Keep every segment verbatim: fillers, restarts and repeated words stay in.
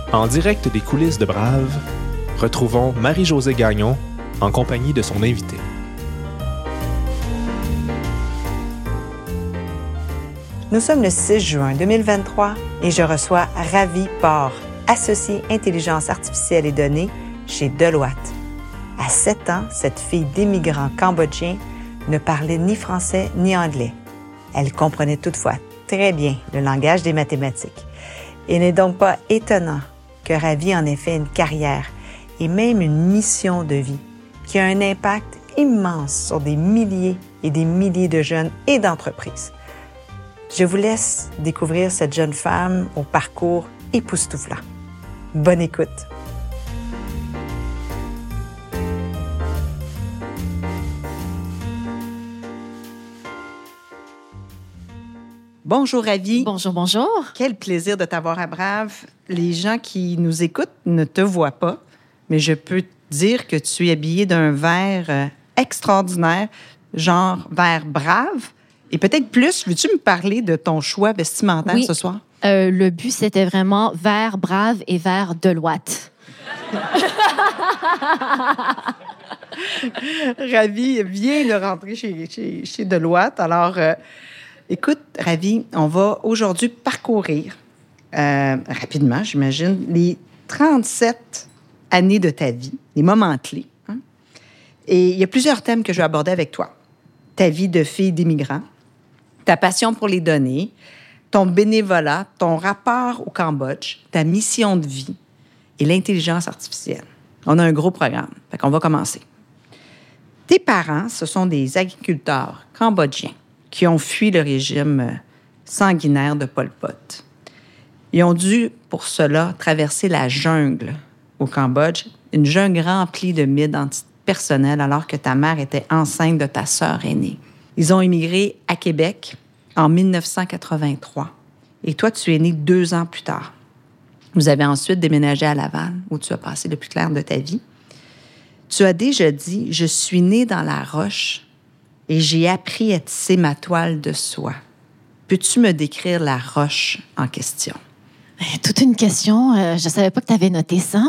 En direct des coulisses de Brave, retrouvons Marie-Josée Gagnon en compagnie de son invité. Nous sommes le six juin deux mille vingt-trois et je reçois Ravi Paur, associée intelligence artificielle et données chez Deloitte. À sept ans, cette fille d'immigrants cambodgiens ne parlait ni français ni anglais. Elle comprenait toutefois très bien le langage des mathématiques. Il n'est donc pas étonnant que Ravi en ait fait une carrière et même une mission de vie qui a un impact immense sur des milliers et des milliers de jeunes et d'entreprises. Je vous laisse découvrir cette jeune femme au parcours époustouflant. Bonne écoute! Bonjour Ravi. Bonjour, bonjour. Quel plaisir de t'avoir à Brave. Les gens qui nous écoutent ne te voient pas, mais je peux te dire que tu es habillée d'un vert extraordinaire, genre vert brave. Et peut-être plus, veux-tu me parler de ton choix vestimentaire oui. ce soir? Euh, le but, c'était vraiment vert brave et vert Deloitte. Ravi vient de rentrer chez, chez, chez Deloitte. Alors, euh, écoute, Ravi, on va aujourd'hui parcourir euh, rapidement, j'imagine, les trente-sept années de ta vie, les moments clés. Hein? Et il y a plusieurs thèmes que je vais aborder avec toi. Ta vie de fille d'immigrant, ta passion pour les données, ton bénévolat, ton rapport au Cambodge, ta mission de vie et l'intelligence artificielle. On a un gros programme, fait qu'on va commencer. Tes parents, ce sont des agriculteurs cambodgiens qui ont fui le régime sanguinaire de Pol Pot. Ils ont dû, pour cela, traverser la jungle au Cambodge, une jungle remplie de mythes antipersonnels alors que ta mère était enceinte de ta sœur aînée. Ils ont immigré à Québec en dix-neuf cent quatre-vingt-trois. Et toi, tu es né deux ans plus tard. Vous avez ensuite déménagé à Laval, où tu as passé le plus clair de ta vie. Tu as déjà dit « Je suis né dans la roche et j'ai appris à tisser ma toile de soie ». Peux-tu me décrire la roche en question? Toute une question. Euh, je ne savais pas que tu avais noté ça.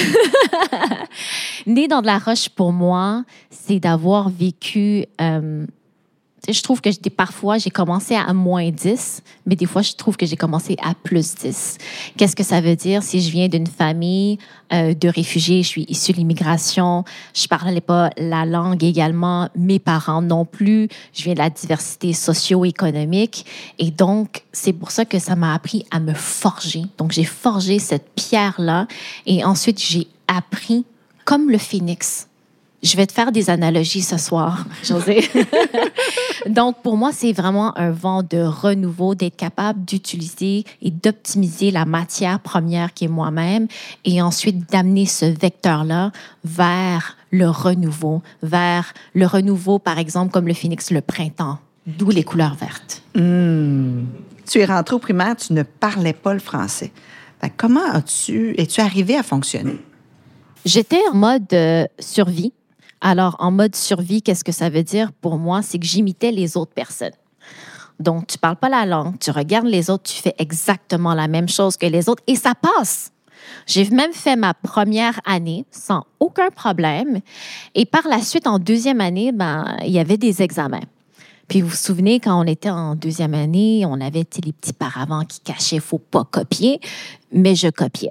Né dans de la roche, pour moi, c'est d'avoir vécu... Euh, je trouve que j'ai, parfois, j'ai commencé à moins dix, mais des fois, je trouve que j'ai commencé à plus dix. Qu'est-ce que ça veut dire? Si je viens d'une famille euh, de réfugiés, je suis issue de l'immigration, je ne parlais pas la langue également, mes parents non plus, je viens de la diversité socio-économique. Et donc, c'est pour ça que ça m'a appris à me forger. Donc, j'ai forgé cette pierre-là et ensuite, j'ai appris comme le phénix. Je vais te faire des analogies ce soir, Josée. Donc, pour moi, c'est vraiment un vent de renouveau, d'être capable d'utiliser et d'optimiser la matière première qui est moi-même et ensuite d'amener ce vecteur-là vers le renouveau, vers le renouveau, par exemple, comme le phénix, le printemps, d'où les couleurs vertes. Mmh. Tu es rentrée au primaire, tu ne parlais pas le français. Fait, comment as-tu, es-tu arrivée à fonctionner? J'étais en mode euh, survie. Alors, en mode survie, qu'est-ce que ça veut dire pour moi? C'est que j'imitais les autres personnes. Donc, tu ne parles pas la langue, tu regardes les autres, tu fais exactement la même chose que les autres et ça passe. J'ai même fait ma première année sans aucun problème. Et par la suite, en deuxième année, ben, il y avait des examens. Puis vous vous souvenez, quand on était en deuxième année, on avait les petits paravents qui cachaient « il ne faut pas copier », mais je copiais.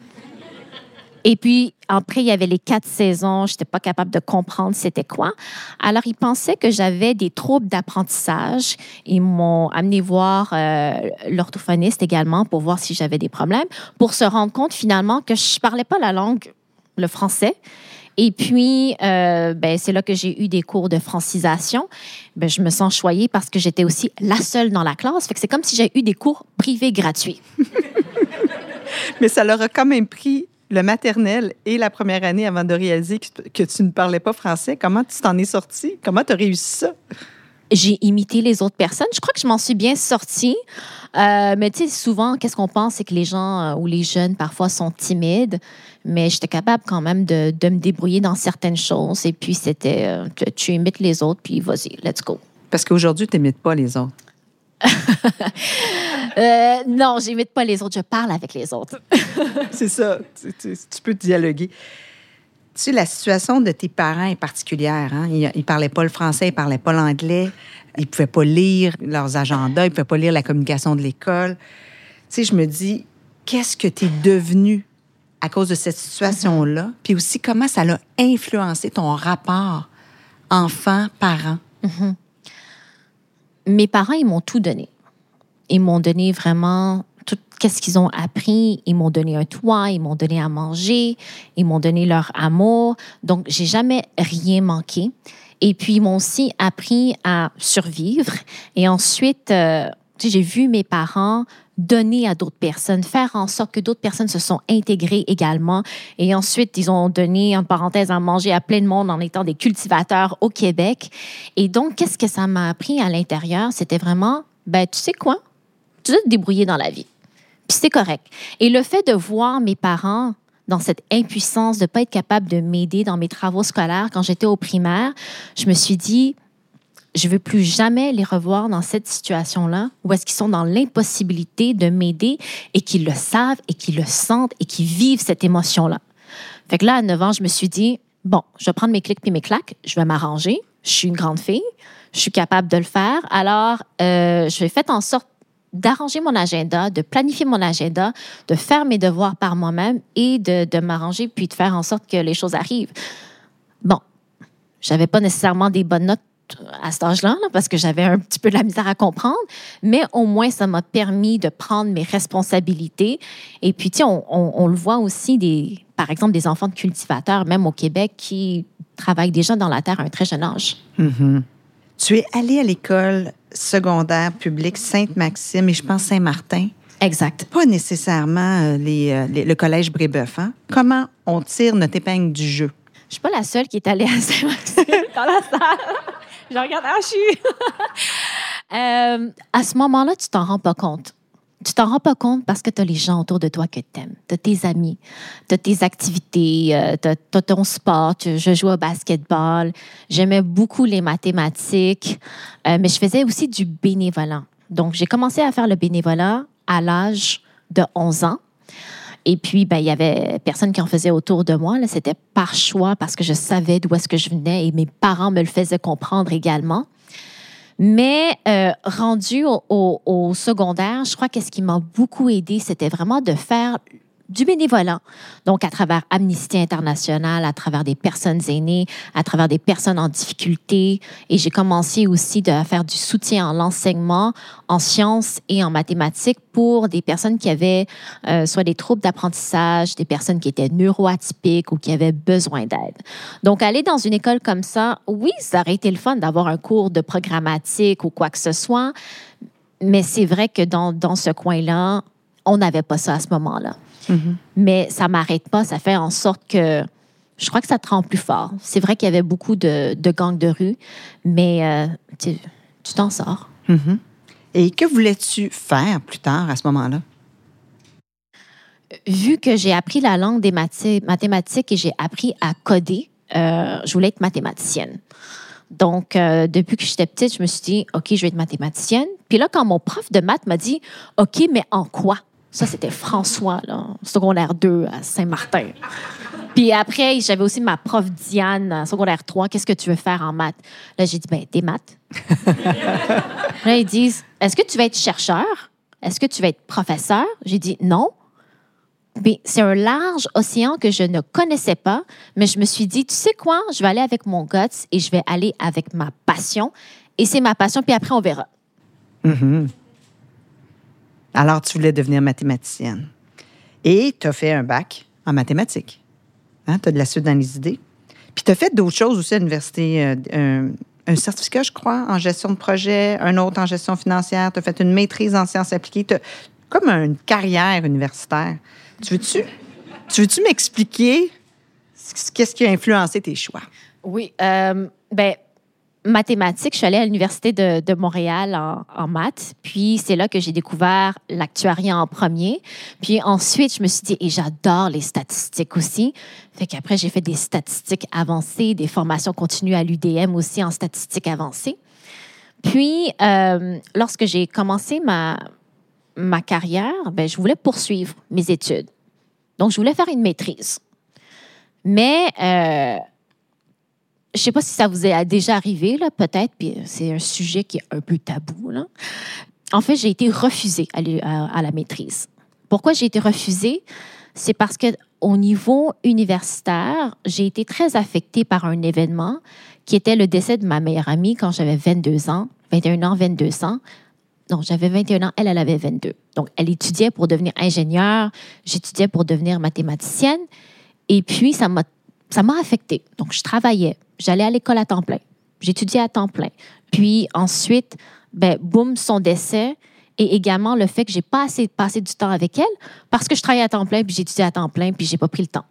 Et puis, après, il y avait les quatre saisons. Je n'étais pas capable de comprendre c'était quoi. Alors, ils pensaient que j'avais des troubles d'apprentissage. Ils m'ont amené voir euh, l'orthophoniste également pour voir si j'avais des problèmes, pour se rendre compte finalement que je ne parlais pas la langue, le français. Et puis, euh, ben, c'est là que j'ai eu des cours de francisation. Ben, je me sens choyée parce que j'étais aussi la seule dans la classe. Fait que c'est comme si j'avais eu des cours privés gratuits. Mais ça leur a quand même pris le maternel et la première année avant de réaliser que, que tu ne parlais pas français. Comment tu t'en es sortie? Comment tu as réussi ça? J'ai imité les autres personnes. Je crois que je m'en suis bien sortie. Euh, mais tu sais, souvent, qu'est-ce qu'on pense? C'est que les gens euh, ou les jeunes, parfois, sont timides. Mais j'étais capable quand même de, de me débrouiller dans certaines choses. Et puis, c'était, euh, tu, tu imites les autres, puis vas-y, let's go. Parce qu'aujourd'hui, tu n'imites pas les autres. euh, non, j'imite pas les autres. Je parle avec les autres. C'est ça. Tu, tu, tu peux dialoguer. Tu sais, la situation de tes parents est particulière. Hein? Ils ne parlaient pas le français, ils ne parlaient pas l'anglais. Ils ne pouvaient pas lire leurs agendas, ils ne pouvaient pas lire la communication de l'école. Tu sais, je me dis, qu'est-ce que tu es devenu à cause de cette situation-là? Puis aussi, comment ça a influencé ton rapport enfant-parent? Mm-hmm. Mes parents, ils m'ont tout donné. Ils m'ont donné vraiment tout ce qu'ils ont appris. Ils m'ont donné un toit, ils m'ont donné à manger, ils m'ont donné leur amour. Donc, j'ai jamais rien manqué. Et puis, ils m'ont aussi appris à survivre. Et ensuite, euh, tu sais, j'ai vu mes parents donner à d'autres personnes, faire en sorte que d'autres personnes se sont intégrées également. Et ensuite, ils ont donné, en parenthèse, à manger à plein de monde en étant des cultivateurs au Québec. Et donc, qu'est-ce que ça m'a appris à l'intérieur? C'était vraiment, ben, tu sais quoi? Tu dois te débrouiller dans la vie. Puis c'est correct. Et le fait de voir mes parents dans cette impuissance de ne pas être capable de m'aider dans mes travaux scolaires quand j'étais au primaire, je me suis dit, je ne veux plus jamais les revoir dans cette situation-là où est-ce qu'ils sont dans l'impossibilité de m'aider et qu'ils le savent et qu'ils le sentent et qu'ils vivent cette émotion-là. Fait que là, à neuf ans, je me suis dit, bon, je vais prendre mes clics puis mes claques, je vais m'arranger, je suis une grande fille, je suis capable de le faire, alors euh, je vais faire en sorte d'arranger mon agenda, de planifier mon agenda, de faire mes devoirs par moi-même et de, de m'arranger puis de faire en sorte que les choses arrivent. Bon, j'avais pas nécessairement des bonnes notes à cet âge-là, là, parce que j'avais un petit peu de la misère à comprendre, mais au moins, ça m'a permis de prendre mes responsabilités. Et puis, tu sais, on, on, on le voit aussi, des, par exemple, des enfants de cultivateurs, même au Québec, qui travaillent déjà dans la terre à un très jeune âge. Mm-hmm. Tu es allée à l'école secondaire publique Sainte-Maxime et je pense Saint-Martin. Exact. Pas nécessairement les, les, le collège Brébeuf. Hein? Comment on tire notre épingle du jeu? Je suis pas la seule qui est allée à Saint-Maxime dans la salle. Je regarde, ah, je suis... euh, à ce moment-là, tu t'en rends pas compte. Tu t'en rends pas compte parce que tu as les gens autour de toi que tu aimes. Tu as tes amis, tu as tes activités, euh, tu as ton sport. Tu, je jouais au basketball. J'aimais beaucoup les mathématiques, euh, mais je faisais aussi du bénévolat. Donc, j'ai commencé à faire le bénévolat à l'âge de onze ans. Et puis, ben, il y avait personne qui en faisait autour de moi. Là. C'était par choix parce que je savais d'où est-ce que je venais et mes parents me le faisaient comprendre également. Mais euh, rendu au, au, au secondaire, je crois que ce qui m'a beaucoup aidé, c'était vraiment de faire du bénévolat. Donc, à travers Amnesty International, à travers des personnes aînées, à travers des personnes en difficulté. Et j'ai commencé aussi de faire du soutien en l'enseignement, en sciences et en mathématiques pour des personnes qui avaient euh, soit des troubles d'apprentissage, des personnes qui étaient neuroatypiques ou qui avaient besoin d'aide. Donc, aller dans une école comme ça, oui, ça aurait été le fun d'avoir un cours de programmatique ou quoi que ce soit, mais c'est vrai que dans, dans ce coin-là, on n'avait pas ça à ce moment-là. Mm-hmm. Mais ça ne m'arrête pas. Ça fait en sorte que je crois que ça te rend plus fort. C'est vrai qu'il y avait beaucoup de, de gangs de rue, mais euh, tu, tu t'en sors. Mm-hmm. Et que voulais-tu faire plus tard à ce moment-là? Vu que j'ai appris la langue des mathé- mathématiques et j'ai appris à coder, euh, je voulais être mathématicienne. Donc, euh, depuis que j'étais petite, je me suis dit, OK, je vais être mathématicienne. Puis là, quand mon prof de maths m'a dit, OK, mais en quoi? Ça, c'était François, là, secondaire deux à Saint-Martin. Puis après, j'avais aussi ma prof Diane, secondaire trois. Qu'est-ce que tu veux faire en maths? Là, j'ai dit, ben des maths. Là, ils disent, est-ce que tu vas être chercheur? Est-ce que tu vas être professeur? J'ai dit, non. Mais c'est un large océan que je ne connaissais pas, mais je me suis dit, tu sais quoi? Je vais aller avec mon guts et je vais aller avec ma passion. Et c'est ma passion, puis après, on verra. Mm-hmm. Alors, tu voulais devenir mathématicienne. Et tu as fait un bac en mathématiques. Hein? Tu as de la suite dans les idées. Puis tu as fait d'autres choses aussi à l'université. Euh, un, un certificat, je crois, en gestion de projet, un autre en gestion financière. Tu as fait une maîtrise en sciences appliquées. Tu as comme une carrière universitaire. Tu veux-tu, tu veux-tu m'expliquer qu'est-ce qui a influencé tes choix? Oui. Euh, ben mathématiques, je suis allée à l'Université de, de Montréal en, en maths. Puis, c'est là que j'ai découvert l'actuariat en premier. Puis ensuite, je me suis dit, et j'adore les statistiques aussi. Fait qu'après, j'ai fait des statistiques avancées, des formations continues à l'U D M aussi en statistiques avancées. Puis, euh, lorsque j'ai commencé ma, ma carrière, ben, je voulais poursuivre mes études. Donc, je voulais faire une maîtrise. Mais, euh, je ne sais pas si ça vous est déjà arrivé, là, peut-être, puis c'est un sujet qui est un peu tabou, là. En fait, j'ai été refusée à, à, à la maîtrise. Pourquoi j'ai été refusée? C'est parce qu'au niveau universitaire, j'ai été très affectée par un événement qui était le décès de ma meilleure amie quand j'avais vingt-deux ans, vingt et un ans, vingt-deux ans. Non, j'avais vingt et un ans, elle, elle avait vingt-deux. Donc, elle étudiait pour devenir ingénieure, j'étudiais pour devenir mathématicienne. Et puis, ça m'a, ça m'a affectée. Donc, je travaillais, j'allais à l'école à temps plein, j'étudiais à temps plein. Puis ensuite, ben, boum, son décès et également le fait que j'ai pas assez passé du temps avec elle parce que je travaillais à temps plein, puis j'étudiais à temps plein, puis j'ai pas pris le temps.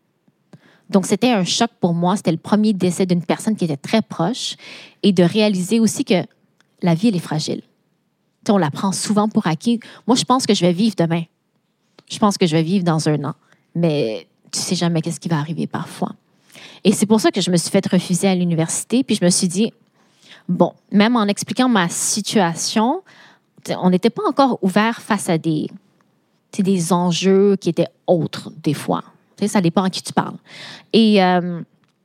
Donc, c'était un choc pour moi. C'était le premier décès d'une personne qui était très proche et de réaliser aussi que la vie, elle est fragile. T'sais, on la prend souvent pour acquis. Moi, je pense que je vais vivre demain. Je pense que je vais vivre dans un an. Mais tu sais jamais qu'est-ce qui va arriver parfois. Et c'est pour ça que je me suis fait refuser à l'université. Puis je me suis dit, bon, même en expliquant ma situation, on n'était pas encore ouvert face à des, des enjeux qui étaient autres des fois. T'sais, ça dépend à qui tu parles. Et euh,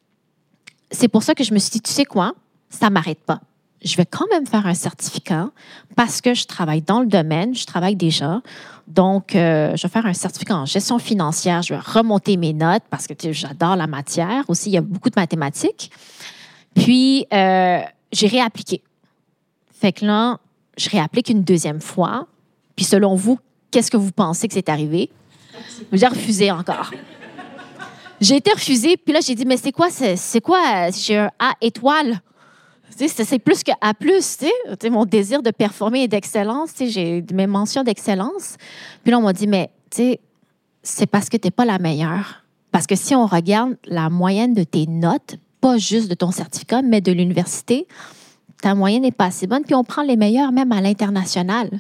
c'est pour ça que je me suis dit, tu sais quoi, ça ne m'arrête pas. Je vais quand même faire un certificat parce que je travaille dans le domaine, je travaille déjà. Donc, euh, je vais faire un certificat en gestion financière. Je vais remonter mes notes parce que tu sais, j'adore la matière. Aussi, il y a beaucoup de mathématiques. Puis, euh, j'ai réappliqué. Fait que là, je réapplique une deuxième fois. Puis, selon vous, qu'est-ce que vous pensez que c'est arrivé? J'ai refusé encore. J'ai été refusée. Puis là, j'ai dit, mais c'est quoi? C'est, c'est quoi? J'ai un A étoile. Tu sais, c'est plus que A plus, tu sais. Tu sais, mon désir de performer et d'excellence, tu sais, j'ai mes mentions d'excellence. Puis là, on m'a dit, mais tu sais, c'est parce que tu n'es pas la meilleure. Parce que si on regarde la moyenne de tes notes, pas juste de ton certificat, mais de l'université, ta moyenne n'est pas assez bonne, puis on prend les meilleurs même à l'international.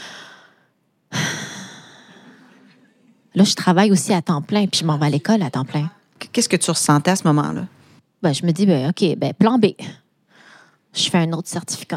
Là, je travaille aussi à temps plein, puis je m'en vais à l'école à temps plein. Qu'est-ce que tu ressentais à ce moment-là? Ben, je me dis, ben, OK, ben, plan B. Je fais un autre certificat.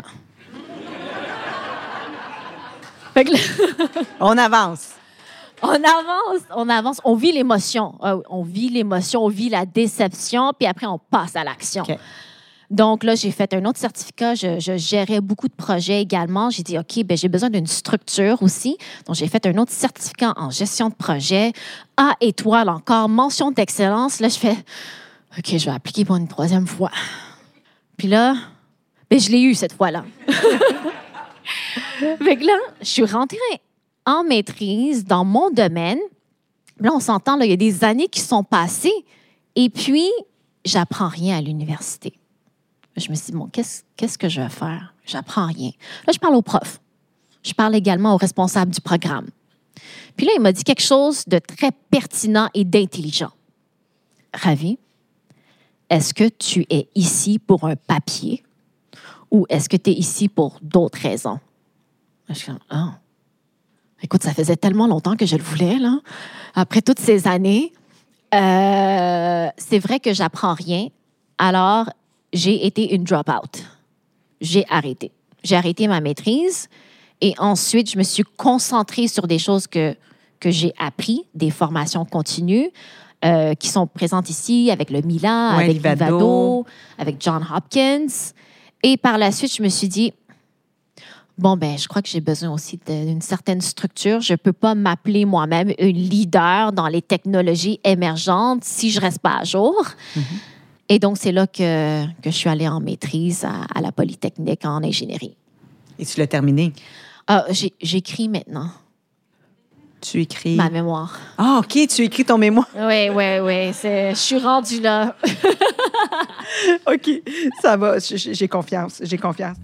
Fait que là, on avance. On avance, on avance. On vit l'émotion. Euh, on vit l'émotion, on vit la déception, puis après, on passe à l'action. Okay. Donc là, j'ai fait un autre certificat. Je, je gérais beaucoup de projets également. J'ai dit, OK, ben, j'ai besoin d'une structure aussi. Donc, j'ai fait un autre certificat en gestion de projet. A étoile encore, mention d'excellence. Là, je fais, OK, je vais appliquer pour une troisième fois. Puis là, ben, je l'ai eu cette fois-là. Fait que là, je suis rentrée en maîtrise dans mon domaine. Là, on s'entend, là, il y a des années qui sont passées. Et puis, j'apprends rien à l'université. Je me suis dit, bon, qu'est-ce, qu'est-ce que je vais faire? J'apprends rien. Là, je parle au prof. Je parle également au responsable du programme. Puis là, il m'a dit quelque chose de très pertinent et d'intelligent. Ravi, est-ce que tu es ici pour un papier? Ou est-ce que tu es ici pour d'autres raisons? Je suis comme, ah. Écoute, ça faisait tellement longtemps que je le voulais, là. Après toutes ces années, euh, c'est vrai que j'apprends rien. Alors, j'ai été une drop-out. J'ai arrêté. J'ai arrêté ma maîtrise et ensuite, je me suis concentrée sur des choses que, que j'ai appris, des formations continues euh, qui sont présentes ici avec le Milan, ouais, avec Livado, avec John Hopkins. Et par la suite, je me suis dit, bon, ben, je crois que j'ai besoin aussi d'une certaine structure. Je ne peux pas m'appeler moi-même une leader dans les technologies émergentes si je ne reste pas à jour. Mm-hmm. Et donc, c'est là que, que je suis allée en maîtrise à, à la Polytechnique en ingénierie. Et tu l'as terminé? Euh, j'ai, j'écris maintenant. Tu écris? Ma mémoire. Ah, OK, tu écris ton mémoire. Oui, oui, oui. C'est, je suis rendue là. OK, ça va. J'ai confiance. J'ai confiance.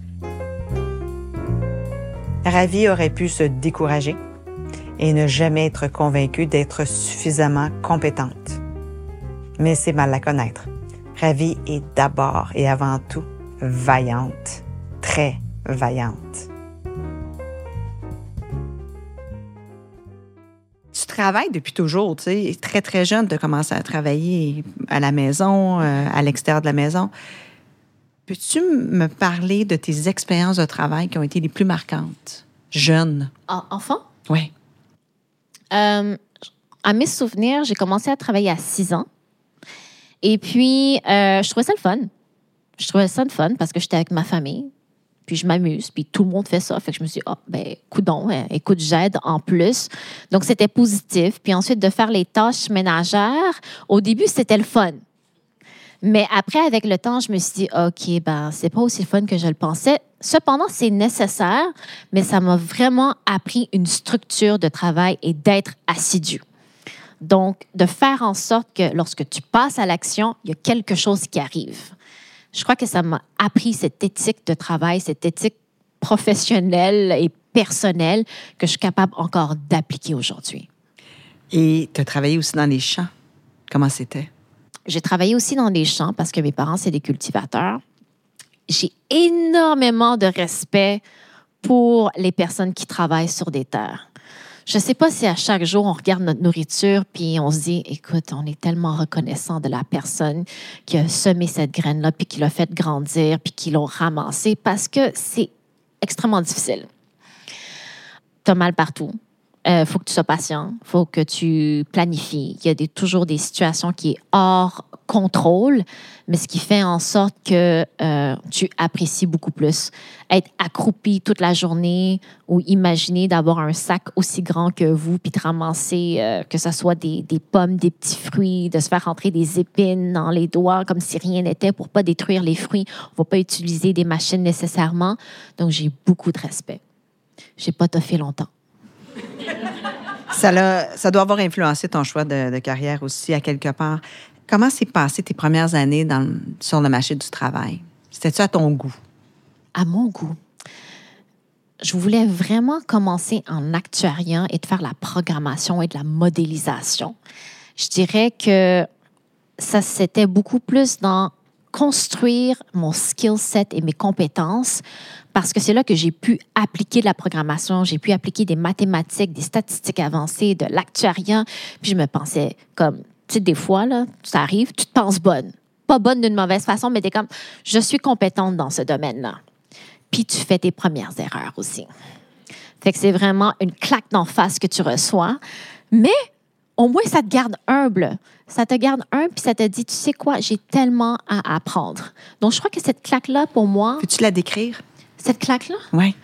Ravi aurait pu se décourager et ne jamais être convaincue d'être suffisamment compétente. Mais c'est mal la connaître. Ravi est d'abord et avant tout vaillante, très vaillante. Tu travailles depuis toujours, tu sais, très, très jeune, tu as commencé à travailler à la maison, euh, à l'extérieur de la maison. Peux-tu me parler de tes expériences de travail qui ont été les plus marquantes, jeune? En, enfant? Oui. Euh, à mes souvenirs, j'ai commencé à travailler à six ans. Et puis, euh, je trouvais ça le fun. Je trouvais ça le fun parce que j'étais avec ma famille. Puis je m'amuse, puis tout le monde fait ça. Fait que je me suis dit, ah, oh, ben, coudonc, hein, écoute, j'aide en plus. Donc, c'était positif. Puis ensuite, de faire les tâches ménagères, au début, c'était le fun. Mais après, avec le temps, je me suis dit, OK, ben, c'est pas aussi fun que je le pensais. Cependant, c'est nécessaire, mais ça m'a vraiment appris une structure de travail et d'être assidu. Donc, de faire en sorte que lorsque tu passes à l'action, il y a quelque chose qui arrive. Je crois que ça m'a appris cette éthique de travail, cette éthique professionnelle et personnelle que je suis capable encore d'appliquer aujourd'hui. Et tu as travaillé aussi dans les champs. Comment c'était? J'ai travaillé aussi dans les champs parce que mes parents, c'est des cultivateurs. J'ai énormément de respect pour les personnes qui travaillent sur des terres. Je ne sais pas si à chaque jour, on regarde notre nourriture puis on se dit, écoute, on est tellement reconnaissant de la personne qui a semé cette graine-là puis qui l'a fait grandir puis qui l'a ramassée parce que c'est extrêmement difficile. Tu as mal partout. Il euh, faut que tu sois patient, il faut que tu planifies. Il y a des, toujours des situations qui sont hors contrôle, mais ce qui fait en sorte que euh, tu apprécies beaucoup plus. Être accroupi toute la journée ou imaginer d'avoir un sac aussi grand que vous puis de ramasser, euh, que ce soit des, des pommes, des petits fruits, de se faire rentrer des épines dans les doigts comme si rien n'était pour ne pas détruire les fruits. On ne va pas utiliser des machines nécessairement. Donc, j'ai beaucoup de respect. Je n'ai pas toffé longtemps. Ça, l'a, ça doit avoir influencé ton choix de, de carrière aussi, à quelque part. Comment s'est passé tes premières années dans, sur le marché du travail? C'était-tu à ton goût? À mon goût. Je voulais vraiment commencer en actuariat et de faire la programmation et de la modélisation. Je dirais que ça, c'était beaucoup plus dans construire mon skill set et mes compétences parce que c'est là que j'ai pu appliquer de la programmation, j'ai pu appliquer des mathématiques, des statistiques avancées, de l'actuariat. Puis je me pensais comme, tu sais, des fois, là, ça arrive, tu te penses bonne. Pas bonne d'une mauvaise façon, mais t'es comme, je suis compétente dans ce domaine-là. Puis tu fais tes premières erreurs aussi. Fait que c'est vraiment une claque d'en face que tu reçois. Mais au moins, ça te garde humble. Ça te garde humble, puis ça te dit, tu sais quoi, j'ai tellement à apprendre. Donc, je crois que cette claque-là, pour moi... Peux-tu la décrire? Cette claque-là? Oui.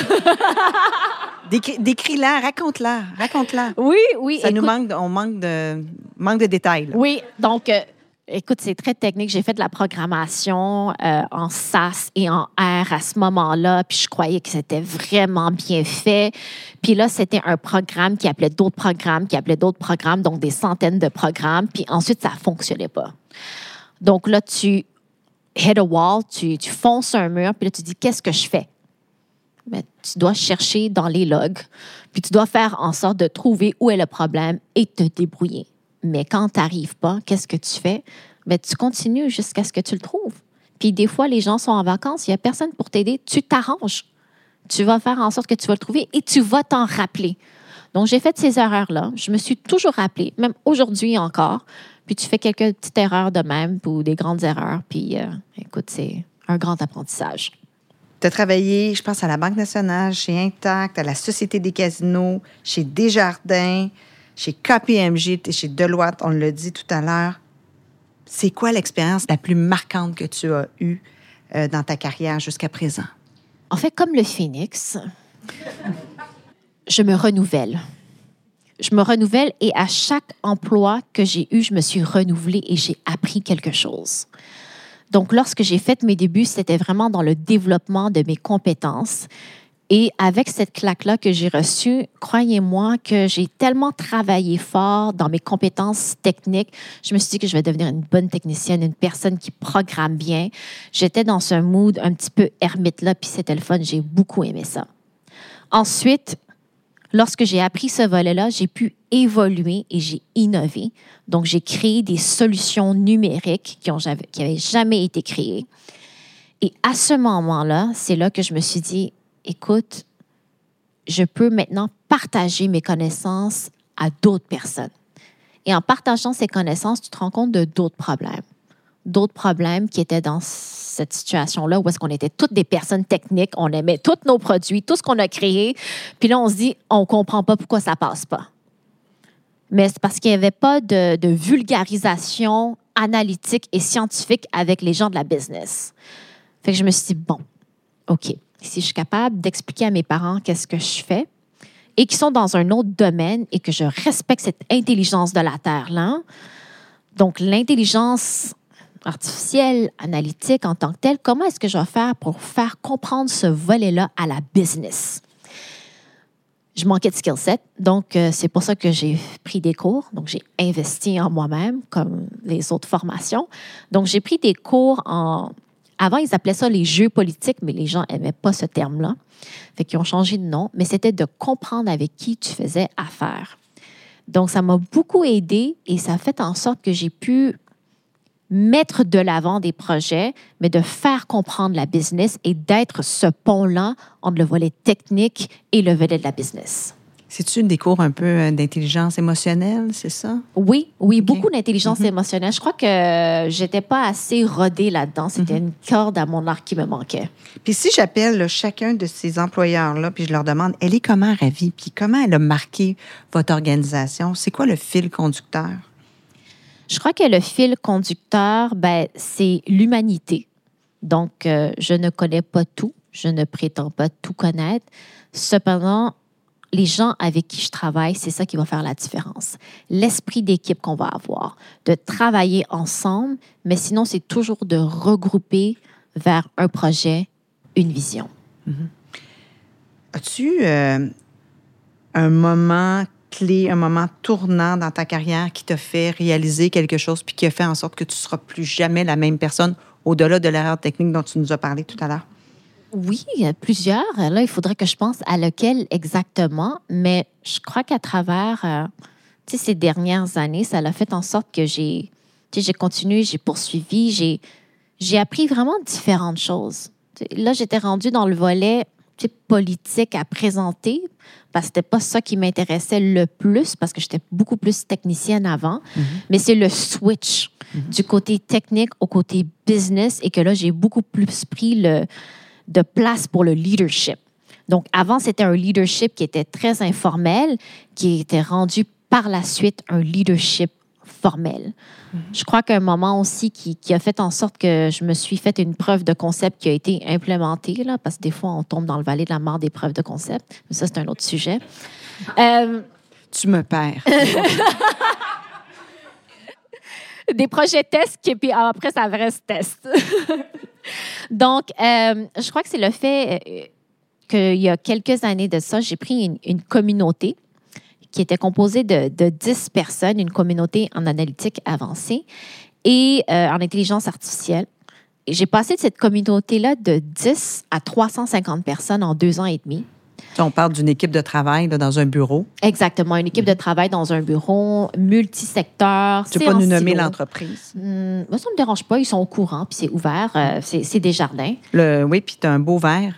Décris, décris-la, raconte-la, raconte-la. Oui, oui. Ça écoute, nous manque, on manque de, manque de détails. Là. Oui, donc... Euh, Écoute, c'est très technique. J'ai fait de la programmation euh, en S A S et en R à ce moment-là, puis je croyais que c'était vraiment bien fait. Puis là, c'était un programme qui appelait d'autres programmes, qui appelait d'autres programmes, donc des centaines de programmes. Puis ensuite, ça ne fonctionnait pas. Donc là, tu hit a wall, tu, tu fonces un mur, puis là, tu dis, qu'est-ce que je fais? Bien, tu dois chercher dans les logs, puis tu dois faire en sorte de trouver où est le problème et te débrouiller. Mais quand tu n'arrives pas, qu'est-ce que tu fais? Bien, tu continues jusqu'à ce que tu le trouves. Puis des fois, les gens sont en vacances, il n'y a personne pour t'aider. Tu t'arranges. Tu vas faire en sorte que tu vas le trouver et tu vas t'en rappeler. Donc, j'ai fait ces erreurs-là. Je me suis toujours rappelée, même aujourd'hui encore. Puis tu fais quelques petites erreurs de même ou des grandes erreurs. Puis, euh, écoute, c'est un grand apprentissage. Tu as travaillé, je pense, à la Banque nationale, chez Intact, à la Société des casinos, chez Desjardins, chez K P M G, chez Deloitte, on l'a dit tout à l'heure. C'est quoi l'expérience la plus marquante que tu as eue euh, dans ta carrière jusqu'à présent? En fait, comme le phénix, je me renouvelle. Je me renouvelle et à chaque emploi que j'ai eu, je me suis renouvelée et j'ai appris quelque chose. Donc, lorsque j'ai fait mes débuts, c'était vraiment dans le développement de mes compétences. Et avec cette claque-là que j'ai reçue, croyez-moi que j'ai tellement travaillé fort dans mes compétences techniques, je me suis dit que je vais devenir une bonne technicienne, une personne qui programme bien. J'étais dans ce mood un petit peu ermite-là, puis c'était le fun. J'ai beaucoup aimé ça. Ensuite, lorsque j'ai appris ce volet-là, j'ai pu évoluer et j'ai innové. Donc, j'ai créé des solutions numériques qui n'avaient jamais été créées. Et à ce moment-là, c'est là que je me suis dit, écoute, je peux maintenant partager mes connaissances à d'autres personnes. Et en partageant ces connaissances, tu te rends compte de d'autres problèmes. D'autres problèmes qui étaient dans cette situation-là où est-ce qu'on était toutes des personnes techniques, on aimait tous nos produits, tout ce qu'on a créé. Puis là, on se dit, on ne comprend pas pourquoi ça ne passe pas. mais c'est parce qu'il n'y avait pas de, de vulgarisation analytique et scientifique avec les gens de la business. Fait que je me suis dit, bon, OK, si je suis capable d'expliquer à mes parents qu'est-ce que je fais et qu'ils sont dans un autre domaine et que je respecte cette intelligence de la Terre-là, donc l'intelligence artificielle, analytique en tant que telle, comment est-ce que je vais faire pour faire comprendre ce volet-là à la business? Je manquais de skill set, donc euh, c'est pour ça que j'ai pris des cours. Donc, j'ai investi en moi-même, comme les autres formations. Donc, j'ai pris des cours en... Avant, ils appelaient ça les jeux politiques, mais les gens n'aimaient pas ce terme-là. Fait qu'ils ont changé de nom, mais c'était de comprendre avec qui tu faisais affaire. Donc, ça m'a beaucoup aidé et ça a fait en sorte que j'ai pu mettre de l'avant des projets, mais de faire comprendre la business et d'être ce pont-là entre le volet technique et le volet de la business. C'est-tu des cours un peu d'intelligence émotionnelle, c'est ça? Oui, oui, Okay. beaucoup d'intelligence Mm-hmm. émotionnelle. Je crois que j'étais pas assez rodée là-dedans. C'était mm-hmm. une corde à mon arc qui me manquait. Puis si j'appelle là, chacun de ces employeurs-là, puis je leur demande, elle est comment ravie, puis comment elle a marqué votre organisation, c'est quoi le fil conducteur? Je crois que le fil conducteur, ben, c'est l'humanité. Donc, euh, je ne connais pas tout, je ne prétends pas tout connaître. Cependant, les gens avec qui je travaille, c'est ça qui va faire la différence. L'esprit d'équipe qu'on va avoir, de travailler ensemble, mais sinon, c'est toujours de regrouper vers un projet, une vision. Mm-hmm. As-tu euh, un moment clé, un moment tournant dans ta carrière qui t'a fait réaliser quelque chose puis qui a fait en sorte que tu ne seras plus jamais la même personne au-delà de l'erreur technique dont tu nous as parlé tout à l'heure? Oui, il y a plusieurs. Là, il faudrait que je pense à lequel exactement, mais je crois qu'à travers euh, ces dernières années, ça a fait en sorte que j'ai, j'ai continué, j'ai poursuivi, j'ai, j'ai appris vraiment différentes choses. Là, j'étais rendue dans le volet politique à présenter, parce que c'était pas ça qui m'intéressait le plus, parce que j'étais beaucoup plus technicienne avant, mm-hmm. mais c'est le switch mm-hmm. du côté technique au côté business, et que là, j'ai beaucoup plus pris le, de place pour le leadership. Donc, avant, c'était un leadership qui était très informel, qui était rendu par la suite un leadership formel. Mm-hmm. Je crois qu'un moment aussi qui, qui a fait en sorte que je me suis fait une preuve de concept qui a été implémentée, là, parce que des fois, on tombe dans le valet de la mort des preuves de concept. Mais ça, c'est un autre sujet. Euh... Tu me perds. Des projets tests, et puis après, ça reste test. Donc, euh, je crois que c'est le fait euh, qu'il y a quelques années de ça, j'ai pris une, une communauté qui était composée de, de dix personnes, une communauté en analytique avancée et euh, en intelligence artificielle. Et j'ai passé de cette communauté-là de dix à trois cent cinquante personnes en deux ans et demi. On parle d'une équipe de travail là, dans un bureau. Exactement, une équipe de travail dans un bureau multisecteur. Tu ne peux pas nous nommer l'entreprise? Hum, moi, ça ne me dérange pas, ils sont au courant, puis c'est ouvert, euh, c'est, c'est Desjardins. Le, oui, puis tu as un beau verre.